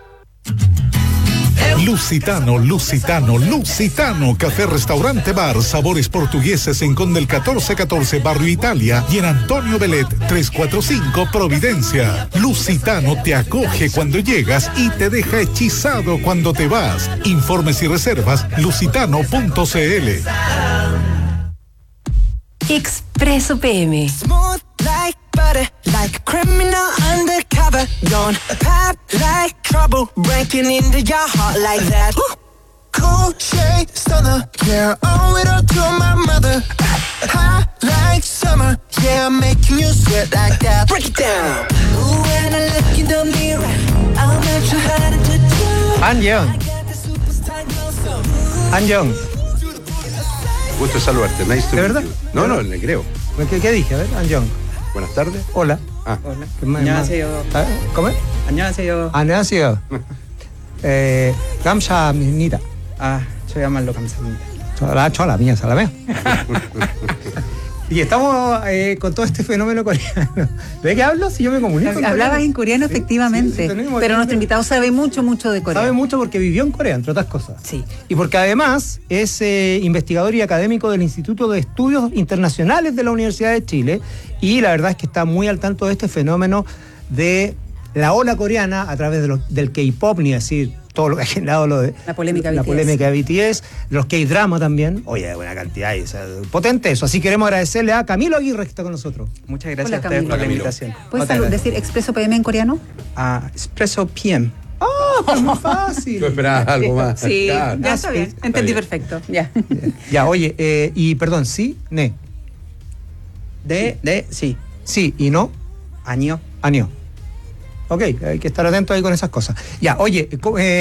[SPEAKER 2] Lusitano, Café Restaurante Bar, sabores portugueses en Conde el 1414, Barrio Italia, y en Antonio Belet 345, Providencia. Lusitano te acoge cuando llegas y te deja hechizado cuando te vas. Informes y reservas, lusitano.cl.
[SPEAKER 6] Expreso PM.
[SPEAKER 11] Smooth like butter, like a criminal undercover. Don't pop like trouble, breaking into your heart like that. Cool shade stunner, yeah, owe it all to my mother. Hot like summer, yeah, I'm making you sweat like that. Break it down. Ooh, when I look in the mirror, I'll not sure how to do.
[SPEAKER 20] An Young.
[SPEAKER 1] Gusto saludarte, nice to
[SPEAKER 20] ¿De verdad?
[SPEAKER 1] No, no, le creo.
[SPEAKER 20] ¿Qué dije? A ver, An Young.
[SPEAKER 1] Buenas tardes.
[SPEAKER 20] Hola.
[SPEAKER 21] Hola.
[SPEAKER 20] 안녕하세요. ¿Cómo es?
[SPEAKER 21] 안녕하세요.
[SPEAKER 20] 안녕하세요. 감사합니다.
[SPEAKER 21] 저야말로 감사합니다.
[SPEAKER 20] chola mía, salamea. Y estamos con todo este fenómeno coreano. ¿De qué hablo? Si yo me comunico.
[SPEAKER 21] Hablabas en coreano, efectivamente. Sí, pero nuestro invitado sabe mucho de Corea.
[SPEAKER 20] Sabe mucho porque vivió en Corea, entre otras cosas.
[SPEAKER 21] Sí.
[SPEAKER 20] Y porque además es investigador y académico del Instituto de Estudios Internacionales de la Universidad de Chile. Y la verdad es que está muy al tanto de este fenómeno de la ola coreana a través del K-pop, ni decir todo lo que ha generado
[SPEAKER 21] la polémica
[SPEAKER 20] de BTS, los K-drama también. Oye, buena cantidad, o sea, potente eso. Así queremos agradecerle a Camilo Aguirre que está con nosotros.
[SPEAKER 21] Muchas gracias a ustedes por la invitación. ¿Puedes decir Expreso PM en coreano?
[SPEAKER 20] Expreso PM. ¡Oh, muy fácil!
[SPEAKER 1] Tú esperabas algo más.
[SPEAKER 21] Sí, claro. Ya está bien. Entendí perfecto. Ya.
[SPEAKER 20] Ya, oye, y perdón, ¿sí? ¿Ne?
[SPEAKER 21] Sí.
[SPEAKER 20] Sí, ¿y no?
[SPEAKER 21] Año.
[SPEAKER 20] Ok, hay que estar atento ahí con esas cosas. Ya, oye,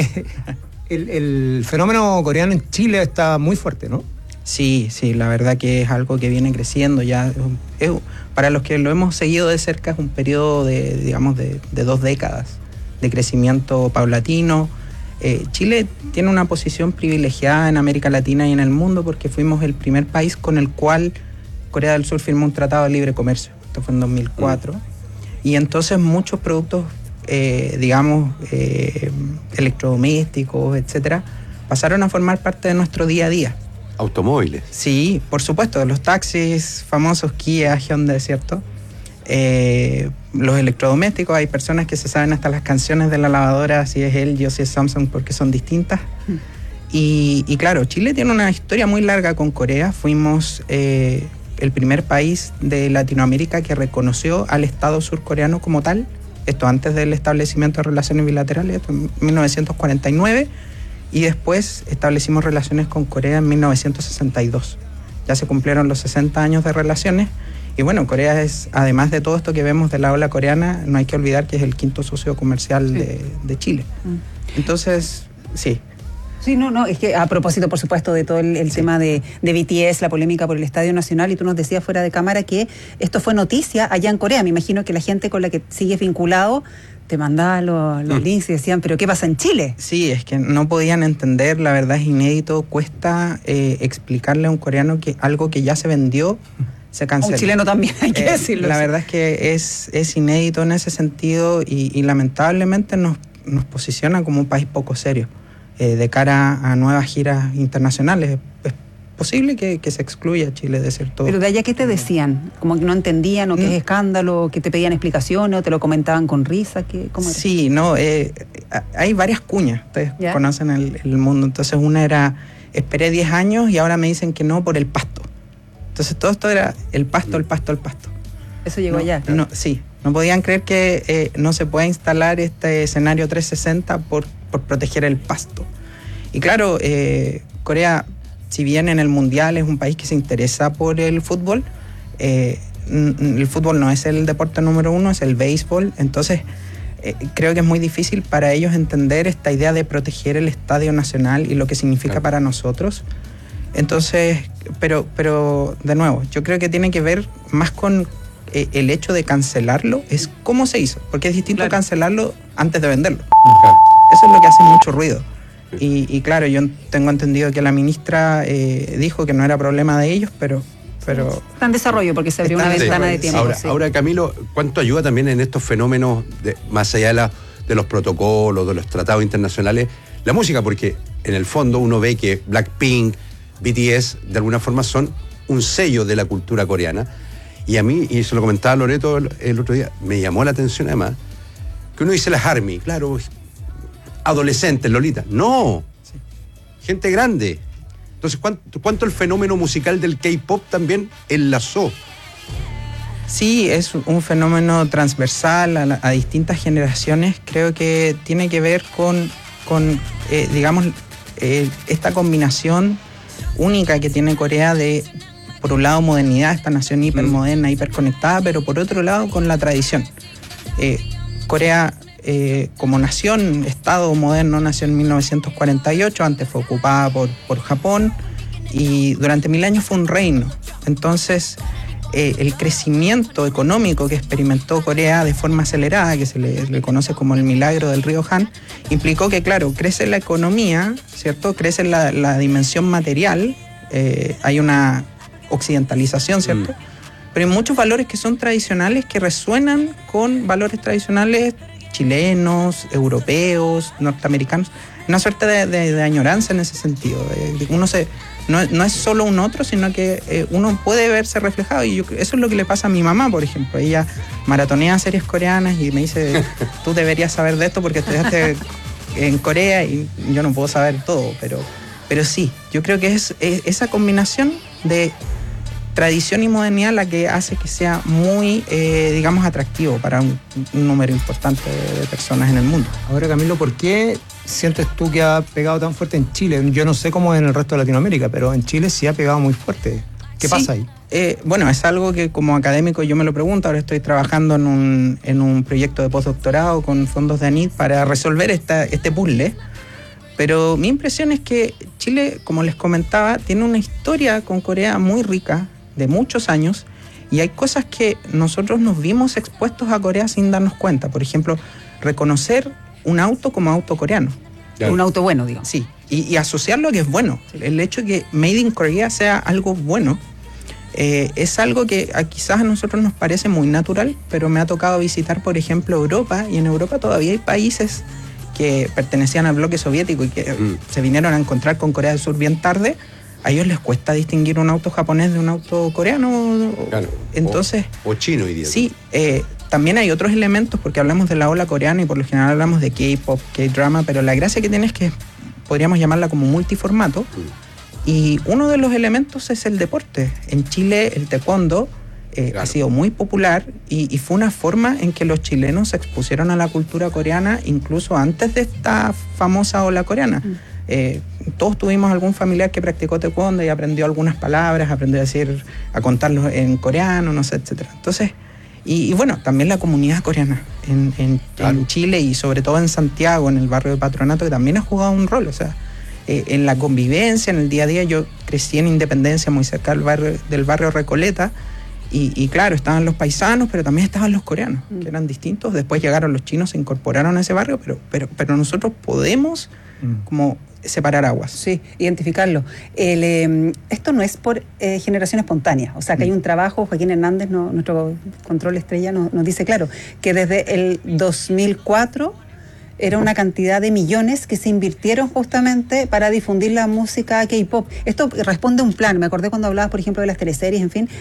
[SPEAKER 20] el fenómeno coreano en Chile está muy fuerte, ¿no?
[SPEAKER 24] Sí, la verdad que es algo que viene creciendo ya. Para los que lo hemos seguido de cerca es un periodo de 2 décadas de crecimiento paulatino. Chile tiene una posición privilegiada en América Latina y en el mundo porque fuimos el primer país con el cual Corea del Sur firmó un tratado de libre comercio. Esto fue en 2004. Y entonces muchos productos, electrodomésticos, etcétera, pasaron a formar parte de nuestro día a día.
[SPEAKER 1] ¿Automóviles?
[SPEAKER 24] Sí, por supuesto, los taxis famosos Kia, Hyundai, ¿cierto? Los electrodomésticos, hay personas que se saben hasta las canciones de la lavadora, si es LG o si es Samsung, porque son distintas. Y claro, Chile tiene una historia muy larga con Corea. Fuimos el primer país de Latinoamérica que reconoció al Estado surcoreano como tal, esto antes del establecimiento de relaciones bilaterales, esto en 1949, y después establecimos relaciones con Corea en 1962. Ya se cumplieron los 60 años de relaciones, y bueno, Corea es, además de todo esto que vemos de la ola coreana, no hay que olvidar que es el 5º socio comercial de Chile. Entonces, sí.
[SPEAKER 21] Sí, no, es que a propósito, por supuesto, de todo el tema de BTS, la polémica por el Estadio Nacional, y tú nos decías fuera de cámara que esto fue noticia allá en Corea. Me imagino que la gente con la que sigues vinculado te mandaba los links y decían, ¿pero qué pasa en Chile?
[SPEAKER 24] Sí, es que no podían entender, la verdad es inédito, cuesta explicarle a un coreano que algo que ya se vendió se cancela.
[SPEAKER 21] Un chileno también, hay que decirlo.
[SPEAKER 24] La verdad es que es inédito en ese sentido y lamentablemente nos posiciona como un país poco serio. de cara a nuevas giras internacionales. Es posible que se excluya a Chile de cierto...
[SPEAKER 21] Pero de allá, ¿qué te decían? ¿Como que no entendían o que es escándalo, que te pedían explicaciones o te lo comentaban con risa? ¿Cómo era?
[SPEAKER 24] Sí, no, hay varias cuñas, ustedes conocen el mundo. Entonces una era, esperé 10 años y ahora me dicen que no por el pasto. Entonces todo esto era el pasto.
[SPEAKER 21] Eso llegó allá.
[SPEAKER 24] No, sí, no podían creer que no se puede instalar este escenario 360 por proteger el pasto. Y claro, Corea, si bien en el Mundial es un país que se interesa por el fútbol no es el deporte número 1, es el béisbol. Entonces creo que es muy difícil para ellos entender esta idea de proteger el Estadio Nacional y lo que significa para nosotros. Entonces, pero de nuevo, yo creo que tiene que ver más con el hecho de cancelarlo, es cómo se hizo, porque es distinto cancelarlo antes de venderlo. Eso es lo que hace mucho ruido. Y claro, yo tengo entendido que la ministra dijo que no era problema de ellos, pero
[SPEAKER 21] está en desarrollo porque se abrió una ventana de tiempo.
[SPEAKER 1] Ahora, Camilo, ¿cuánto ayuda también en estos fenómenos, más allá de los protocolos, de los tratados internacionales, la música? Porque en el fondo uno ve que Blackpink, BTS, de alguna forma son un sello de la cultura coreana. Y a mí, y se lo comentaba Loreto el otro día, me llamó la atención además, que uno dice las ARMY, claro, adolescentes, Lolita. No, gente grande. Entonces, ¿cuánto el fenómeno musical del K-pop también enlazó?
[SPEAKER 24] Sí, es un fenómeno transversal a distintas generaciones. Creo que tiene que ver con digamos, esta combinación única que tiene Corea de, por un lado, modernidad, esta nación hipermoderna, hiperconectada, pero por otro lado, con la tradición. Corea, como nación, Estado moderno, nació en 1948, antes fue ocupada por Japón, y durante 1000 años fue un reino. Entonces, el crecimiento económico que experimentó Corea de forma acelerada, que se le conoce como el milagro del río Han, implicó que, claro, crece la economía, ¿cierto? Crece la dimensión material, hay una occidentalización, ¿cierto? Pero hay muchos valores que son tradicionales, que resuenan con valores tradicionales chilenos, europeos, norteamericanos. Una suerte de añoranza en ese sentido. No es solo un otro, sino que uno puede verse reflejado. Y eso es lo que le pasa a mi mamá, por ejemplo. Ella maratonea series coreanas y me dice, tú deberías saber de esto porque estudiaste en Corea, y yo no puedo saber todo. Pero sí, yo creo que es esa combinación de tradición y modernidad la que hace que sea muy, digamos, atractivo para un número importante de personas en el mundo.
[SPEAKER 20] Ahora, Camilo, ¿por qué sientes tú que ha pegado tan fuerte en Chile? Yo no sé cómo es en el resto de Latinoamérica, pero en Chile sí ha pegado muy fuerte. ¿Qué pasa ahí?
[SPEAKER 24] Bueno, es algo que como académico yo me lo pregunto. Ahora estoy trabajando en un proyecto de postdoctorado con fondos de ANID para resolver este puzzle. Pero mi impresión es que Chile, como les comentaba, tiene una historia con Corea muy rica, de muchos años, y hay cosas que nosotros nos vimos expuestos a Corea sin darnos cuenta. Por ejemplo, reconocer un auto como auto coreano.
[SPEAKER 21] Claro. Un auto bueno, digamos.
[SPEAKER 24] Sí, y asociarlo a que es bueno. El hecho de que Made in Korea sea algo bueno es algo que quizás a nosotros nos parece muy natural, pero me ha tocado visitar, por ejemplo, Europa, y en Europa todavía hay países que pertenecían al bloque soviético y que se vinieron a encontrar con Corea del Sur bien tarde. A ellos les cuesta distinguir un auto japonés de un auto coreano.
[SPEAKER 1] Claro.
[SPEAKER 24] Entonces,
[SPEAKER 1] o chino, diría.
[SPEAKER 24] Sí, también hay otros elementos, porque hablamos de la ola coreana y por lo general hablamos de K-pop, K-drama, pero la gracia que tiene es que podríamos llamarla como multiformato. Y uno de los elementos es el deporte. En Chile el taekwondo ha sido muy popular y fue una forma en que los chilenos se expusieron a la cultura coreana incluso antes de esta famosa ola coreana. Todos tuvimos algún familiar que practicó taekwondo y aprendió algunas palabras, aprendió a contarlos en coreano, no sé, etcétera. Entonces, y bueno, también la comunidad coreana en Chile y sobre todo en Santiago, en el barrio de Patronato, que también ha jugado un rol, o sea, en la convivencia, en el día a día. Yo crecí en Independencia, muy cerca del barrio Recoleta, y claro, estaban los paisanos, pero también estaban los coreanos, que eran distintos. Después llegaron los chinos, se incorporaron a ese barrio, pero nosotros podemos como separar aguas.
[SPEAKER 21] Sí, identificarlo. Esto no es por generación espontánea, o sea que hay un trabajo. Joaquín Hernández, nuestro control estrella, nos dice claro, que desde el 2004 Era una cantidad de millones que se invirtieron justamente para difundir la música K-pop. Esto responde a un plan. Me acordé cuando hablabas, por ejemplo, de las teleseries, en fin.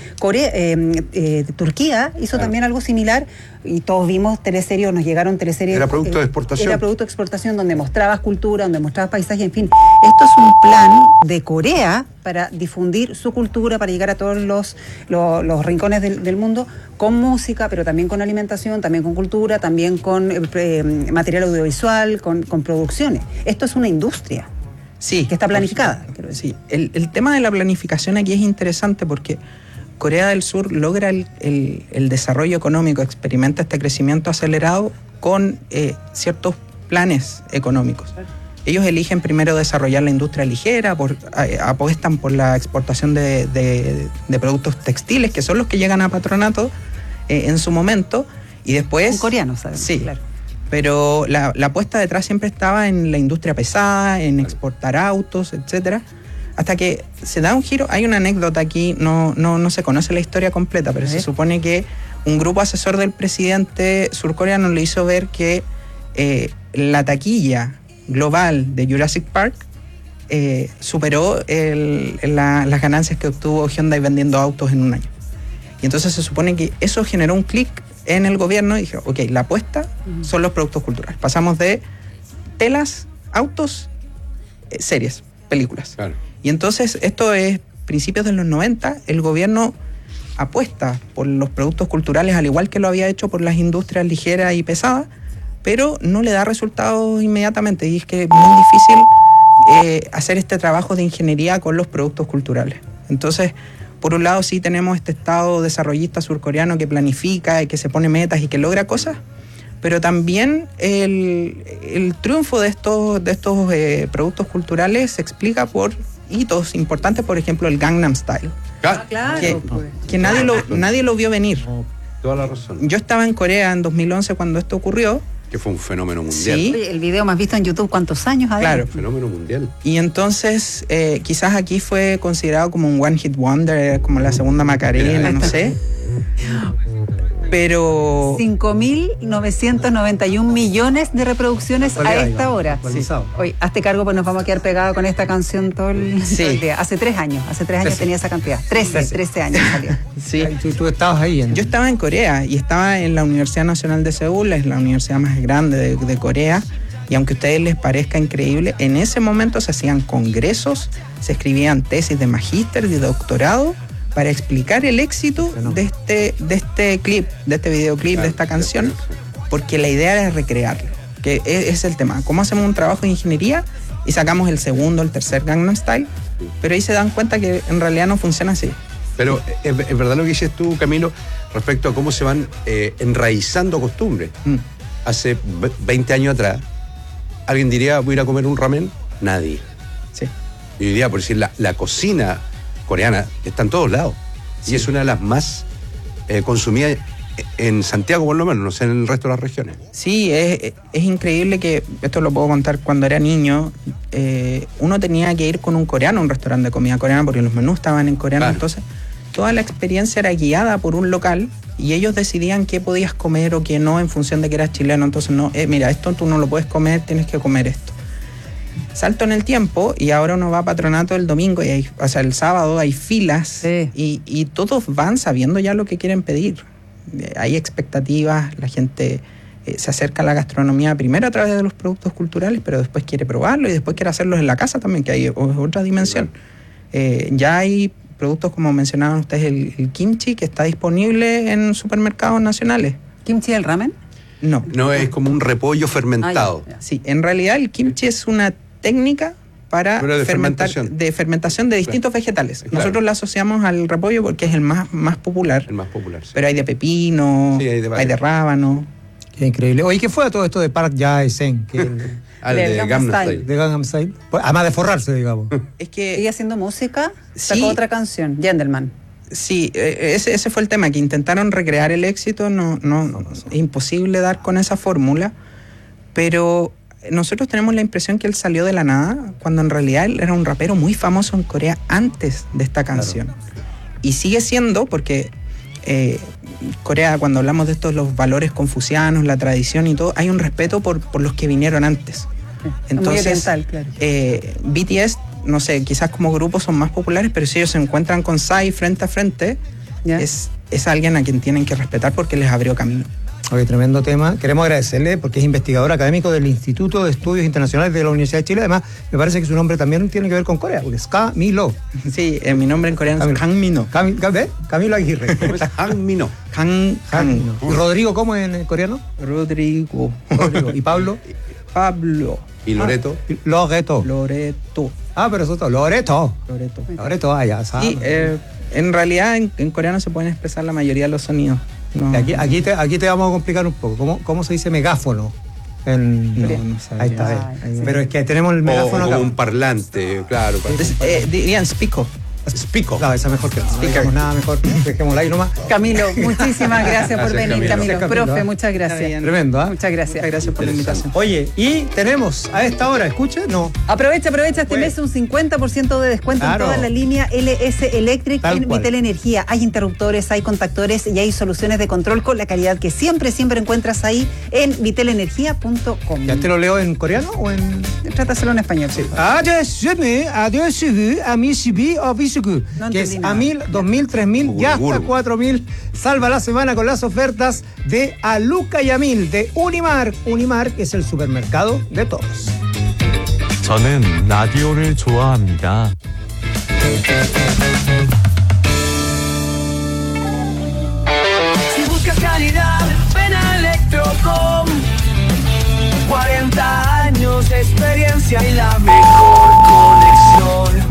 [SPEAKER 21] Turquía hizo también algo similar y todos vimos teleseries, nos llegaron teleseries.
[SPEAKER 1] Era producto de exportación.
[SPEAKER 21] Era producto de exportación donde mostrabas cultura, donde mostrabas paisaje, en fin. Esto es un plan de Corea para difundir su cultura, para llegar a todos los rincones del mundo con música, pero también con alimentación, también con cultura, también con material audiovisual, con producciones. Esto es una industria que está planificada.
[SPEAKER 24] Sí, el tema de la planificación aquí es interesante porque Corea del Sur logra el desarrollo económico, experimenta este crecimiento acelerado con ciertos planes económicos. Ellos eligen primero desarrollar la industria ligera, apuestan por la exportación de productos textiles, que son los que llegan a Patronato en su momento, y después...
[SPEAKER 21] Son coreanos, ¿sabes?
[SPEAKER 24] Sí,
[SPEAKER 21] claro.
[SPEAKER 24] Pero la apuesta detrás siempre estaba en la industria pesada, en exportar autos, etcétera, hasta que se da un giro. Hay una anécdota aquí, no se conoce la historia completa, pero se supone que un grupo asesor del presidente surcoreano le hizo ver que la taquilla global de Jurassic Park superó las ganancias que obtuvo Hyundai vendiendo autos en un año. Y entonces se supone que eso generó un clic en el gobierno y dijo, ok, la apuesta son los productos culturales. Pasamos de telas, autos, series, películas. Claro. Y entonces esto es principios de los 90, el gobierno apuesta por los productos culturales al igual que lo había hecho por las industrias ligeras y pesadas, pero no le da resultados inmediatamente y es que es muy difícil hacer este trabajo de ingeniería con los productos culturales. Entonces, por un lado sí tenemos este estado desarrollista surcoreano que planifica y que se pone metas y que logra cosas, pero también el triunfo de estos productos culturales se explica por hitos importantes, por ejemplo el Gangnam Style, que nadie lo vio venir.
[SPEAKER 1] No, toda la razón.
[SPEAKER 24] Yo estaba en Corea en 2011 cuando esto ocurrió.
[SPEAKER 1] Que fue un fenómeno mundial.
[SPEAKER 21] Sí. El video más visto en YouTube, ¿cuántos años ha
[SPEAKER 24] Claro.
[SPEAKER 1] Un fenómeno mundial.
[SPEAKER 24] Y entonces, quizás aquí fue considerado como un one hit wonder, como la segunda Macarena, no sé. Pero
[SPEAKER 21] 5.991 millones de reproducciones a esta hora.
[SPEAKER 20] Sí.
[SPEAKER 21] Hoy, hazte cargo, pues nos vamos a quedar pegados con esta canción todo el día. Hace 3 años tenía esa cantidad. 13 años salió.
[SPEAKER 24] Sí.
[SPEAKER 20] Tú estabas ahí.
[SPEAKER 24] Yo estaba en Corea y estaba en la Universidad Nacional de Seúl, es la universidad más grande de Corea. Y aunque a ustedes les parezca increíble, en ese momento se hacían congresos, se escribían tesis de magíster y de doctorado para explicar el éxito de este clip, de este videoclip, de esta canción, porque la idea era recrearlo, que es el tema. ¿Cómo hacemos un trabajo de ingeniería y sacamos el segundo, el tercer Gangnam Style? Pero ahí se dan cuenta que en realidad no funciona así.
[SPEAKER 1] Pero es verdad lo que dices tú, Camilo, respecto a cómo se van enraizando costumbres. Hace 20 años atrás, ¿alguien diría voy a ir a comer un ramen? Nadie.
[SPEAKER 24] Sí.
[SPEAKER 1] Y hoy día, por decir, la cocina coreana está en todos lados. Sí. Y es una de las más consumidas en Santiago, por lo menos, no sé en el resto de las regiones.
[SPEAKER 24] Sí, es increíble que, esto lo puedo contar, cuando era niño, uno tenía que ir con un coreano a un restaurante de comida coreana porque los menús estaban en coreano, claro. Entonces toda la experiencia era guiada por un local y ellos decidían qué podías comer o qué no en función de que eras chileno. Entonces, no, mira, esto tú no lo puedes comer, tienes que comer esto. Salto en el tiempo y ahora uno va a Patronato el domingo, y el sábado hay filas, sí. y todos van sabiendo ya lo que quieren pedir. Hay expectativas, la gente se acerca a la gastronomía primero a través de los productos culturales, pero después quiere probarlo y después quiere hacerlos en la casa también, que hay otra dimensión. Ya hay productos como mencionaban ustedes, el kimchi, que está disponible en supermercados nacionales.
[SPEAKER 21] ¿Kimchi del ramen?
[SPEAKER 24] No.
[SPEAKER 1] No, es como un repollo fermentado.
[SPEAKER 24] Sí, en realidad el kimchi es una técnica para fermentación de distintos vegetales. Claro. Nosotros la asociamos al repollo porque es el más popular.
[SPEAKER 1] El más popular, sí.
[SPEAKER 24] Pero hay de pepino, sí, hay de rábano.
[SPEAKER 20] Qué increíble. Oye, ¿qué fue a todo esto de Park Jae-sen?
[SPEAKER 1] De
[SPEAKER 20] Gangnam Style. Además de forrarse, digamos.
[SPEAKER 21] Es que sigue haciendo música, sacó otra canción, Gentleman.
[SPEAKER 24] Sí, ese fue el tema, que intentaron recrear el éxito, no es imposible dar con esa fórmula, pero nosotros tenemos la impresión que él salió de la nada, cuando en realidad él era un rapero muy famoso en Corea antes de esta canción. Claro. Y sigue siendo, porque Corea, cuando hablamos de estos, los valores confucianos, la tradición y todo, hay un respeto por los que vinieron antes. Entonces,
[SPEAKER 21] muy oriental, claro.
[SPEAKER 24] BTS, no sé, quizás como grupo son más populares, pero si ellos se encuentran con Psy frente a frente, es alguien a quien tienen que respetar porque les abrió camino.
[SPEAKER 20] Oye, tremendo tema. Queremos agradecerle porque es investigador académico del Instituto de Estudios Internacionales de la Universidad de Chile. Además, me parece que su nombre también tiene que ver con Corea, porque es Camilo.
[SPEAKER 24] Sí, mi nombre en coreano es Kang Mino.
[SPEAKER 20] Camilo Aguirre.
[SPEAKER 22] Kang Mino.
[SPEAKER 20] Kang Mino. ¿Y Rodrigo cómo en coreano?
[SPEAKER 24] Rodrigo.
[SPEAKER 20] ¿Y Pablo?
[SPEAKER 24] Pablo.
[SPEAKER 22] ¿Y Loreto?
[SPEAKER 20] Loreto. Pero eso es todo. Loreto, ya sabes.
[SPEAKER 24] Sí, en realidad en coreano se pueden expresar la mayoría de los sonidos. No.
[SPEAKER 20] Aquí te vamos a complicar un poco. ¿Cómo se dice megáfono?
[SPEAKER 24] No sabía.
[SPEAKER 20] Ahí está. Pero es que tenemos el megáfono
[SPEAKER 22] como
[SPEAKER 20] acá.
[SPEAKER 22] un parlante, claro.
[SPEAKER 24] Dirían Spico.
[SPEAKER 22] Spico.
[SPEAKER 20] No, esa es mejor que no digamos nada mejor. Dejémosla ahí nomás.
[SPEAKER 21] Camilo, muchísimas gracias por venir, Camilo. Profe, muchas gracias.
[SPEAKER 20] Tremendo, ¿ah?
[SPEAKER 21] Muchas gracias.
[SPEAKER 24] Muchas gracias por la invitación.
[SPEAKER 20] Oye, y tenemos a esta hora, escucha, no.
[SPEAKER 21] Aprovecha este mes un 50% de descuento en toda la línea LS Electric en Vitel Energía. Hay interruptores, hay contactores y hay soluciones de control con la calidad que siempre encuentras ahí en vitelenergia.com.
[SPEAKER 20] ¿Ya te lo leo en coreano o en...?
[SPEAKER 21] Trátaselo en español. Sí.
[SPEAKER 20] Que es a 1.000, 2.000, 3.000 y hasta 4.000. Salva la semana con las ofertas de Aluca y Amil de Unimark. Unimark es el supermercado de todos.
[SPEAKER 9] 저는 라디오를 좋아합니다.
[SPEAKER 11] Si buscas calidad, ven a Electrocom. 40 años de experiencia y la mejor conexión.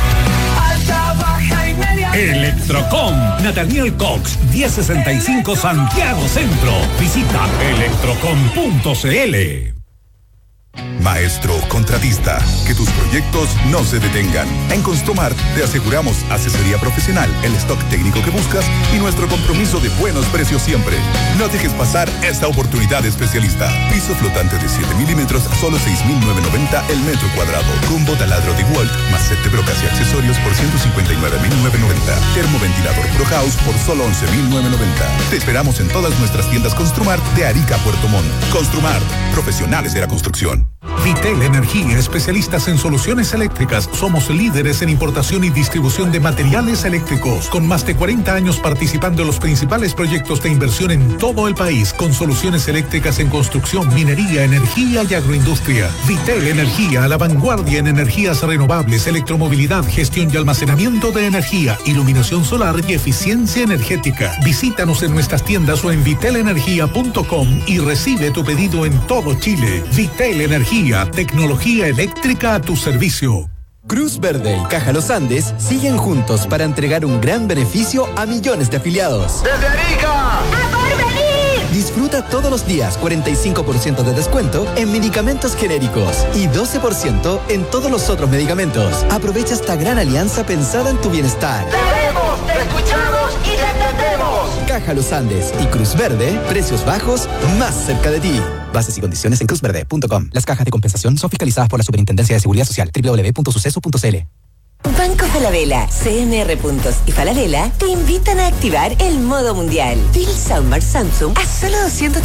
[SPEAKER 2] Electrocom, Nathaniel Cox, 1065 Santiago Centro. Visita electrocom.cl.
[SPEAKER 12] Maestro contratista, que tus proyectos no se detengan. En Construmart te aseguramos asesoría profesional, el stock técnico que buscas y nuestro compromiso de buenos precios siempre. No dejes pasar esta oportunidad especialista. Piso flotante de 7 milímetros a solo 6.990 el metro cuadrado. Combo taladro de Walt más set de brocas y accesorios por 159.990. Termoventilador Pro House por solo 11.990. Te esperamos en todas nuestras tiendas Construmart de Arica a Puerto Montt. Construmart, profesionales de la construcción.
[SPEAKER 2] Vitel Energía, especialistas en soluciones eléctricas. Somos líderes en importación y distribución de materiales eléctricos, con más de 40 años participando en los principales proyectos de inversión en todo el país, con soluciones eléctricas en construcción, minería, energía y agroindustria. Vitel Energía, a la vanguardia en energías renovables, electromovilidad, gestión y almacenamiento de energía, iluminación solar y eficiencia energética. Visítanos en nuestras tiendas o en vitelenergia.com y recibe tu pedido en todo Chile. Vitel Energía, tecnología eléctrica a tu servicio.
[SPEAKER 13] Cruz Verde y Caja Los Andes siguen juntos para entregar un gran beneficio a millones de afiliados.
[SPEAKER 11] ¡Desde Arica! ¡A Porvenir!
[SPEAKER 13] Disfruta todos los días 45% de descuento en medicamentos genéricos y 12% en todos los otros medicamentos. Aprovecha esta gran alianza pensada en tu bienestar.
[SPEAKER 11] ¡Te vemos, te escuchamos y te entendemos!
[SPEAKER 13] Caja Los Andes y Cruz Verde, precios bajos más cerca de ti. Bases y condiciones en cruzverde.com. Las cajas de compensación son fiscalizadas por la Superintendencia de Seguridad Social. www.suceso.cl.
[SPEAKER 15] Banco Falabella, CMR Puntos y Falabella te invitan a activar el modo mundial. Deal Soundbar Samsung a solo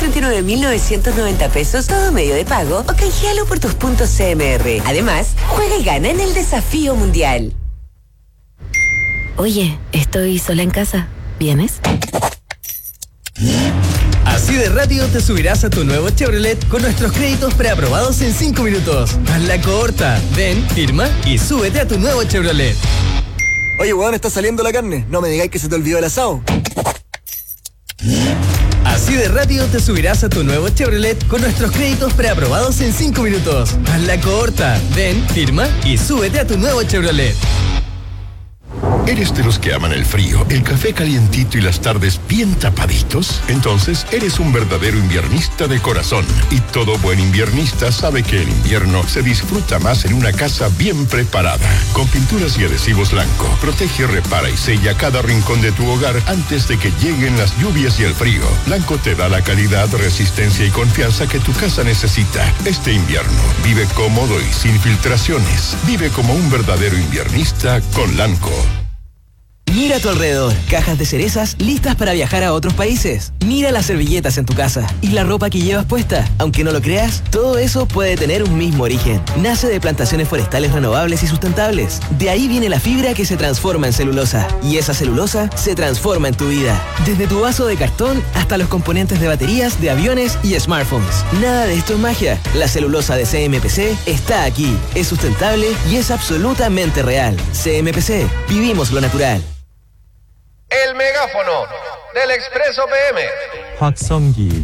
[SPEAKER 15] 239.990 pesos todo medio de pago o canjealo por tus puntos CMR. Además, juega y gana en el desafío mundial.
[SPEAKER 25] Oye, estoy sola en casa. ¿Vienes?
[SPEAKER 26] Así de rápido te subirás a tu nuevo Chevrolet con nuestros créditos preaprobados en 5 minutos. Hazla corta. Ven, firma y súbete a tu nuevo Chevrolet.
[SPEAKER 27] Oye, weón, está saliendo la carne. No me digáis que se te olvidó el asado.
[SPEAKER 26] Así de rápido te subirás a tu nuevo Chevrolet con nuestros créditos preaprobados en 5 minutos. Hazla corta. Ven, firma y súbete a tu nuevo Chevrolet.
[SPEAKER 28] ¿Eres de los que aman el frío, el café calientito y las tardes bien tapaditos? Entonces, eres un verdadero inviernista de corazón. Y todo buen inviernista sabe que el invierno se disfruta más en una casa bien preparada. Con pinturas y adhesivos Lanco, protege, repara y sella cada rincón de tu hogar antes de que lleguen las lluvias y el frío. Lanco te da la calidad, resistencia y confianza que tu casa necesita. Este invierno, vive cómodo y sin filtraciones. Vive como un verdadero inviernista con Lanco.
[SPEAKER 26] Mira a tu alrededor. Cajas de cerezas listas para viajar a otros países. Mira las servilletas en tu casa y la ropa que llevas puesta. Aunque no lo creas, todo eso puede tener un mismo origen. Nace de plantaciones forestales renovables y sustentables. De ahí viene la fibra que se transforma en celulosa. Y esa celulosa se transforma en tu vida. Desde tu vaso de cartón hasta los componentes de baterías, de aviones y smartphones. Nada de esto es magia. La celulosa de CMPC está aquí. Es sustentable y es absolutamente real. CMPC. Vivimos lo natural.
[SPEAKER 4] El megáfono del Expreso PM.
[SPEAKER 9] 확성기.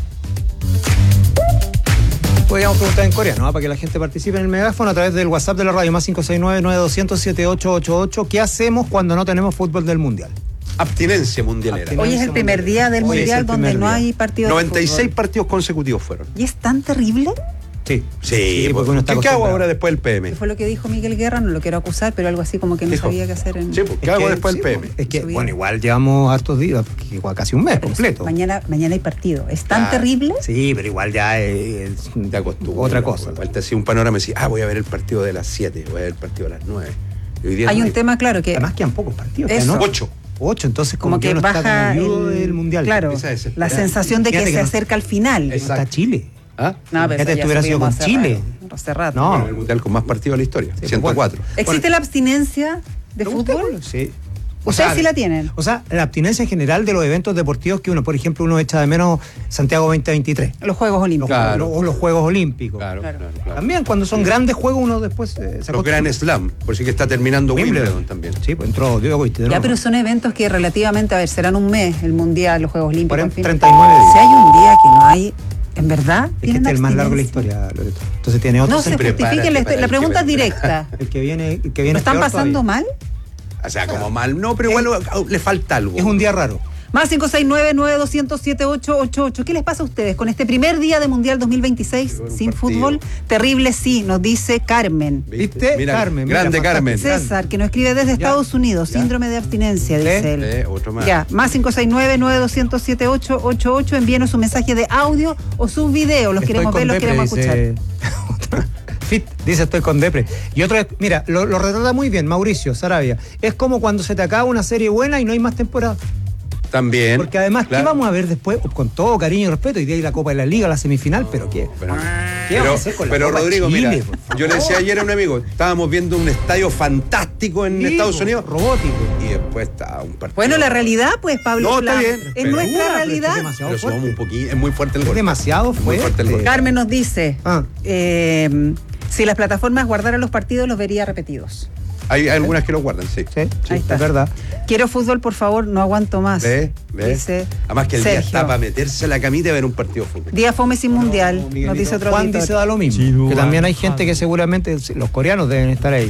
[SPEAKER 20] Podríamos preguntar en coreano, para que la gente participe en el megáfono a través del WhatsApp de la radio, más 569-9200-7888. ¿Qué hacemos cuando no tenemos fútbol del Mundial?
[SPEAKER 1] Abstinencia mundialera.
[SPEAKER 21] Hoy es el primer día del Mundial donde no hay partidos
[SPEAKER 1] 96 partidos consecutivos fueron.
[SPEAKER 21] ¿Y es tan terrible?
[SPEAKER 1] Sí, porque uno está ¿Qué hago ahora después del PM?
[SPEAKER 21] Que fue lo que dijo Miguel Guerra, no lo quiero acusar, pero algo así como que no sabía qué hacer en...
[SPEAKER 1] Sí, ¿qué hago después del PM?
[SPEAKER 20] Es que, bueno, igual llevamos hartos días, igual casi un mes completo.
[SPEAKER 21] Mañana hay partido. ¿Es tan terrible?
[SPEAKER 20] Sí, pero igual ya es otra cosa.
[SPEAKER 1] Igual te hacía un panorama y decía, voy a ver el partido de las 7, voy a ver el partido de las 9.
[SPEAKER 21] Hay un tema claro que...
[SPEAKER 20] Además quedan pocos partidos,
[SPEAKER 1] ¿no?
[SPEAKER 20] 8, entonces como que
[SPEAKER 21] uno
[SPEAKER 20] baja el Mundial.
[SPEAKER 21] Claro, la sensación de que se acerca al final.
[SPEAKER 20] Está Chile.
[SPEAKER 21] No, pero
[SPEAKER 20] fíjate, hubiera sido con Chile.
[SPEAKER 21] Hace rato.
[SPEAKER 1] No, el Mundial con más partidos de la historia, 104.
[SPEAKER 21] ¿Existe la abstinencia de fútbol?
[SPEAKER 20] Sí.
[SPEAKER 21] ¿Ustedes sí la tienen?
[SPEAKER 20] O sea, la abstinencia en general de los eventos deportivos que por ejemplo, uno echa de menos Santiago 2023.
[SPEAKER 21] Los Juegos Olímpicos.
[SPEAKER 20] O los Juegos Olímpicos.
[SPEAKER 1] Claro.
[SPEAKER 20] También cuando son grandes juegos uno después
[SPEAKER 1] los Grand Slam, por si que está terminando Wimbledon también.
[SPEAKER 20] Sí, pues entró Djokovic.
[SPEAKER 21] Ya, pero son eventos que relativamente, serán un mes, el Mundial, los Juegos Olímpicos.
[SPEAKER 20] 39 días.
[SPEAKER 21] Si hay un día que no hay... ¿En verdad?
[SPEAKER 20] Es que este es el más largo de la historia, Loreto. Entonces tiene otro.
[SPEAKER 21] No se justifique, la pregunta es directa.
[SPEAKER 20] El que viene
[SPEAKER 21] ¿Lo están pasando mal?
[SPEAKER 1] O sea, como mal, no, pero igual le falta algo.
[SPEAKER 20] Es un día raro.
[SPEAKER 21] Más 569-9200-7888. ¿Qué les pasa a ustedes con este primer día de Mundial 2026 sin fútbol? Terrible, sí, nos dice Carmen.
[SPEAKER 20] ¿Viste?
[SPEAKER 1] Mira,
[SPEAKER 20] Carmen.
[SPEAKER 1] Grande Carmen.
[SPEAKER 21] César, que nos escribe desde Estados Unidos. Síndrome de abstinencia, dice él.
[SPEAKER 1] Otro más.
[SPEAKER 21] Ya, más 569-9200-7888. Envíenos un mensaje de audio o su video. Los queremos ver, los queremos escuchar.
[SPEAKER 20] Dice, estoy con depre. Y otro es, mira, lo retrata muy bien Mauricio Sarabia. Es como cuando se te acaba una serie buena y no hay más temporada.
[SPEAKER 1] También.
[SPEAKER 20] Porque además, ¿qué vamos a ver después? Con todo cariño y respeto, y de ahí la Copa de la Liga, la semifinal, pero ¿qué? ¿Qué vamos a hacer con la Copa
[SPEAKER 1] Rodrigo,
[SPEAKER 20] Chile,
[SPEAKER 1] mira, yo le decía ayer a un amigo, estábamos viendo un estadio fantástico en Estados Unidos.
[SPEAKER 20] Robótico.
[SPEAKER 1] Y después está un partido.
[SPEAKER 21] Bueno, la realidad, pues, Pablo.
[SPEAKER 1] No, está bien.
[SPEAKER 21] Es nuestra realidad.
[SPEAKER 1] Pero somos un poquito, es muy fuerte el gol.
[SPEAKER 20] Es demasiado fuerte.
[SPEAKER 1] El gol.
[SPEAKER 21] Carmen nos dice, si las plataformas guardaran los partidos, los vería repetidos.
[SPEAKER 1] Hay algunas que lo guardan, sí.
[SPEAKER 21] Ahí está.
[SPEAKER 20] Es verdad.
[SPEAKER 21] Quiero fútbol, por favor, no aguanto más.
[SPEAKER 1] Dice además que el día está para meterse a la camita y ver un partido de fútbol.
[SPEAKER 21] Día fome sin mundial, nos dice otro
[SPEAKER 20] Juan dice da lo mismo. Que también hay gente que seguramente, los coreanos deben estar ahí.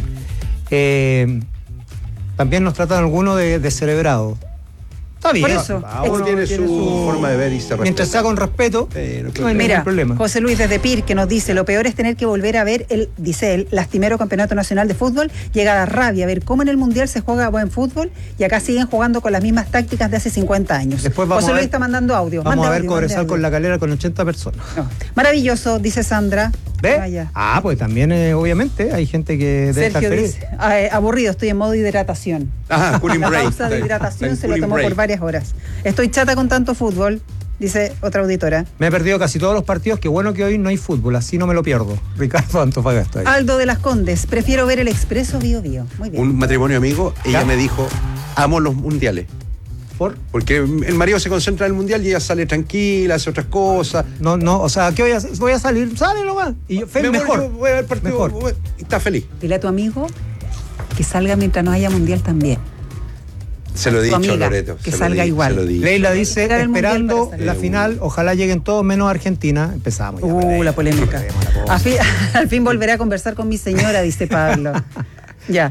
[SPEAKER 20] También nos tratan algunos de descerebrados. Está bien.
[SPEAKER 21] Por eso.
[SPEAKER 1] Uno tiene su forma de ver y se respeta.
[SPEAKER 20] Mientras sea con respeto, no hay ningún problema.
[SPEAKER 21] José Luis desde PIR, que nos dice, lo peor es tener que volver a ver dice él, lastimero campeonato nacional de fútbol, llega a la rabia, ver cómo en el Mundial se juega buen fútbol y acá siguen jugando con las mismas tácticas de hace 50 años.
[SPEAKER 20] Después
[SPEAKER 21] José Luis está mandando audio.
[SPEAKER 20] Vamos a ver Cobresal con La Calera con 80 personas.
[SPEAKER 21] No. Maravilloso, dice Sandra.
[SPEAKER 20] ¿Ve? Pues también obviamente hay gente que debe estar feliz.
[SPEAKER 21] Dice, aburrido, estoy en modo hidratación.
[SPEAKER 1] Cooling break.
[SPEAKER 21] La pausa de hidratación se lo tomó por varias horas. Estoy chata con tanto fútbol, dice otra auditora.
[SPEAKER 20] Me he perdido casi todos los partidos, qué bueno que hoy no hay fútbol, así no me lo pierdo. Ricardo Antofagasta.
[SPEAKER 21] Aldo de las Condes, prefiero ver el Expreso Bio Bio. Muy bien.
[SPEAKER 1] Un matrimonio amigo, ella me dijo, amo los mundiales. Porque el marido se concentra en el mundial y ella sale tranquila, hace otras cosas.
[SPEAKER 20] No, o sea, ¿qué voy a salir? Sale nomás. Y yo, mejor.
[SPEAKER 1] Voy a ver el partido. Y está feliz.
[SPEAKER 21] Dile a tu amigo que salga mientras no haya mundial también.
[SPEAKER 1] Se lo he dicho,
[SPEAKER 21] amiga,
[SPEAKER 1] Loreto.
[SPEAKER 21] Que salga igual.
[SPEAKER 20] Leila dice, esperando la final, ojalá lleguen todos menos Argentina. Empezamos ya.
[SPEAKER 21] La polémica. Al fin volveré a conversar con mi señora, dice Pablo. Ya.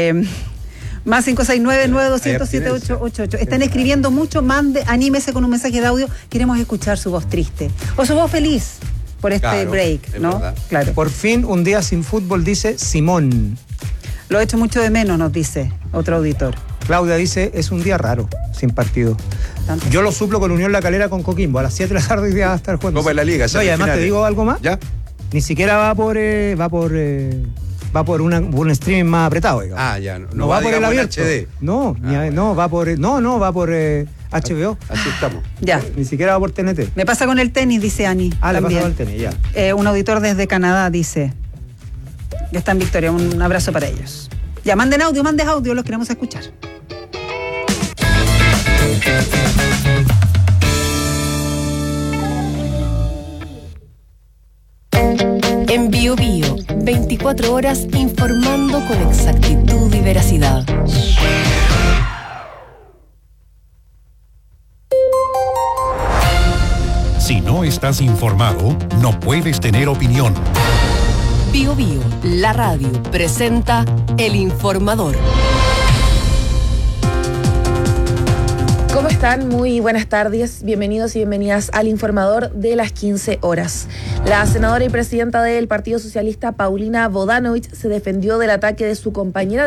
[SPEAKER 21] Más 569-9200-7888. Están escribiendo mucho, anímese con un mensaje de audio. Queremos escuchar su voz triste. O su voz feliz por este break, ¿no?
[SPEAKER 20] Claro. Por fin, un día sin fútbol, dice Simón.
[SPEAKER 21] Lo he hecho mucho de menos, nos dice otro auditor.
[SPEAKER 20] Claudia dice, es un día raro, sin partido. Yo lo suplo con Unión La Calera con Coquimbo. A las 7 de la tarde hoy día va a estar jugando.
[SPEAKER 1] Copa de la Liga.
[SPEAKER 20] No, y además te digo algo más.
[SPEAKER 1] ¿Ya?
[SPEAKER 20] Ni siquiera va por va por un streaming más apretado, digamos.
[SPEAKER 1] Ah, ya,
[SPEAKER 20] no va por el abierto.
[SPEAKER 1] HD.
[SPEAKER 20] No, va por va por HBO.
[SPEAKER 1] Así estamos.
[SPEAKER 21] Ya.
[SPEAKER 20] Ni siquiera va por TNT.
[SPEAKER 21] Me pasa con el tenis, dice Ani.
[SPEAKER 20] Le pasa con el tenis, ya.
[SPEAKER 21] Un auditor desde Canadá dice que está en Victoria. Un abrazo para ellos. Ya, manden audio, los queremos escuchar.
[SPEAKER 6] En Bio Bio, 24 horas informando con exactitud y veracidad.
[SPEAKER 2] Si no estás informado, no puedes tener opinión.
[SPEAKER 6] Bio Bio, la radio, presenta El Informador.
[SPEAKER 7] ¿Cómo están? Muy buenas tardes. Bienvenidos y bienvenidas al Informador de las 15 horas. La senadora y presidenta del Partido Socialista, Paulina Bodanovich, se defendió del ataque de su compañera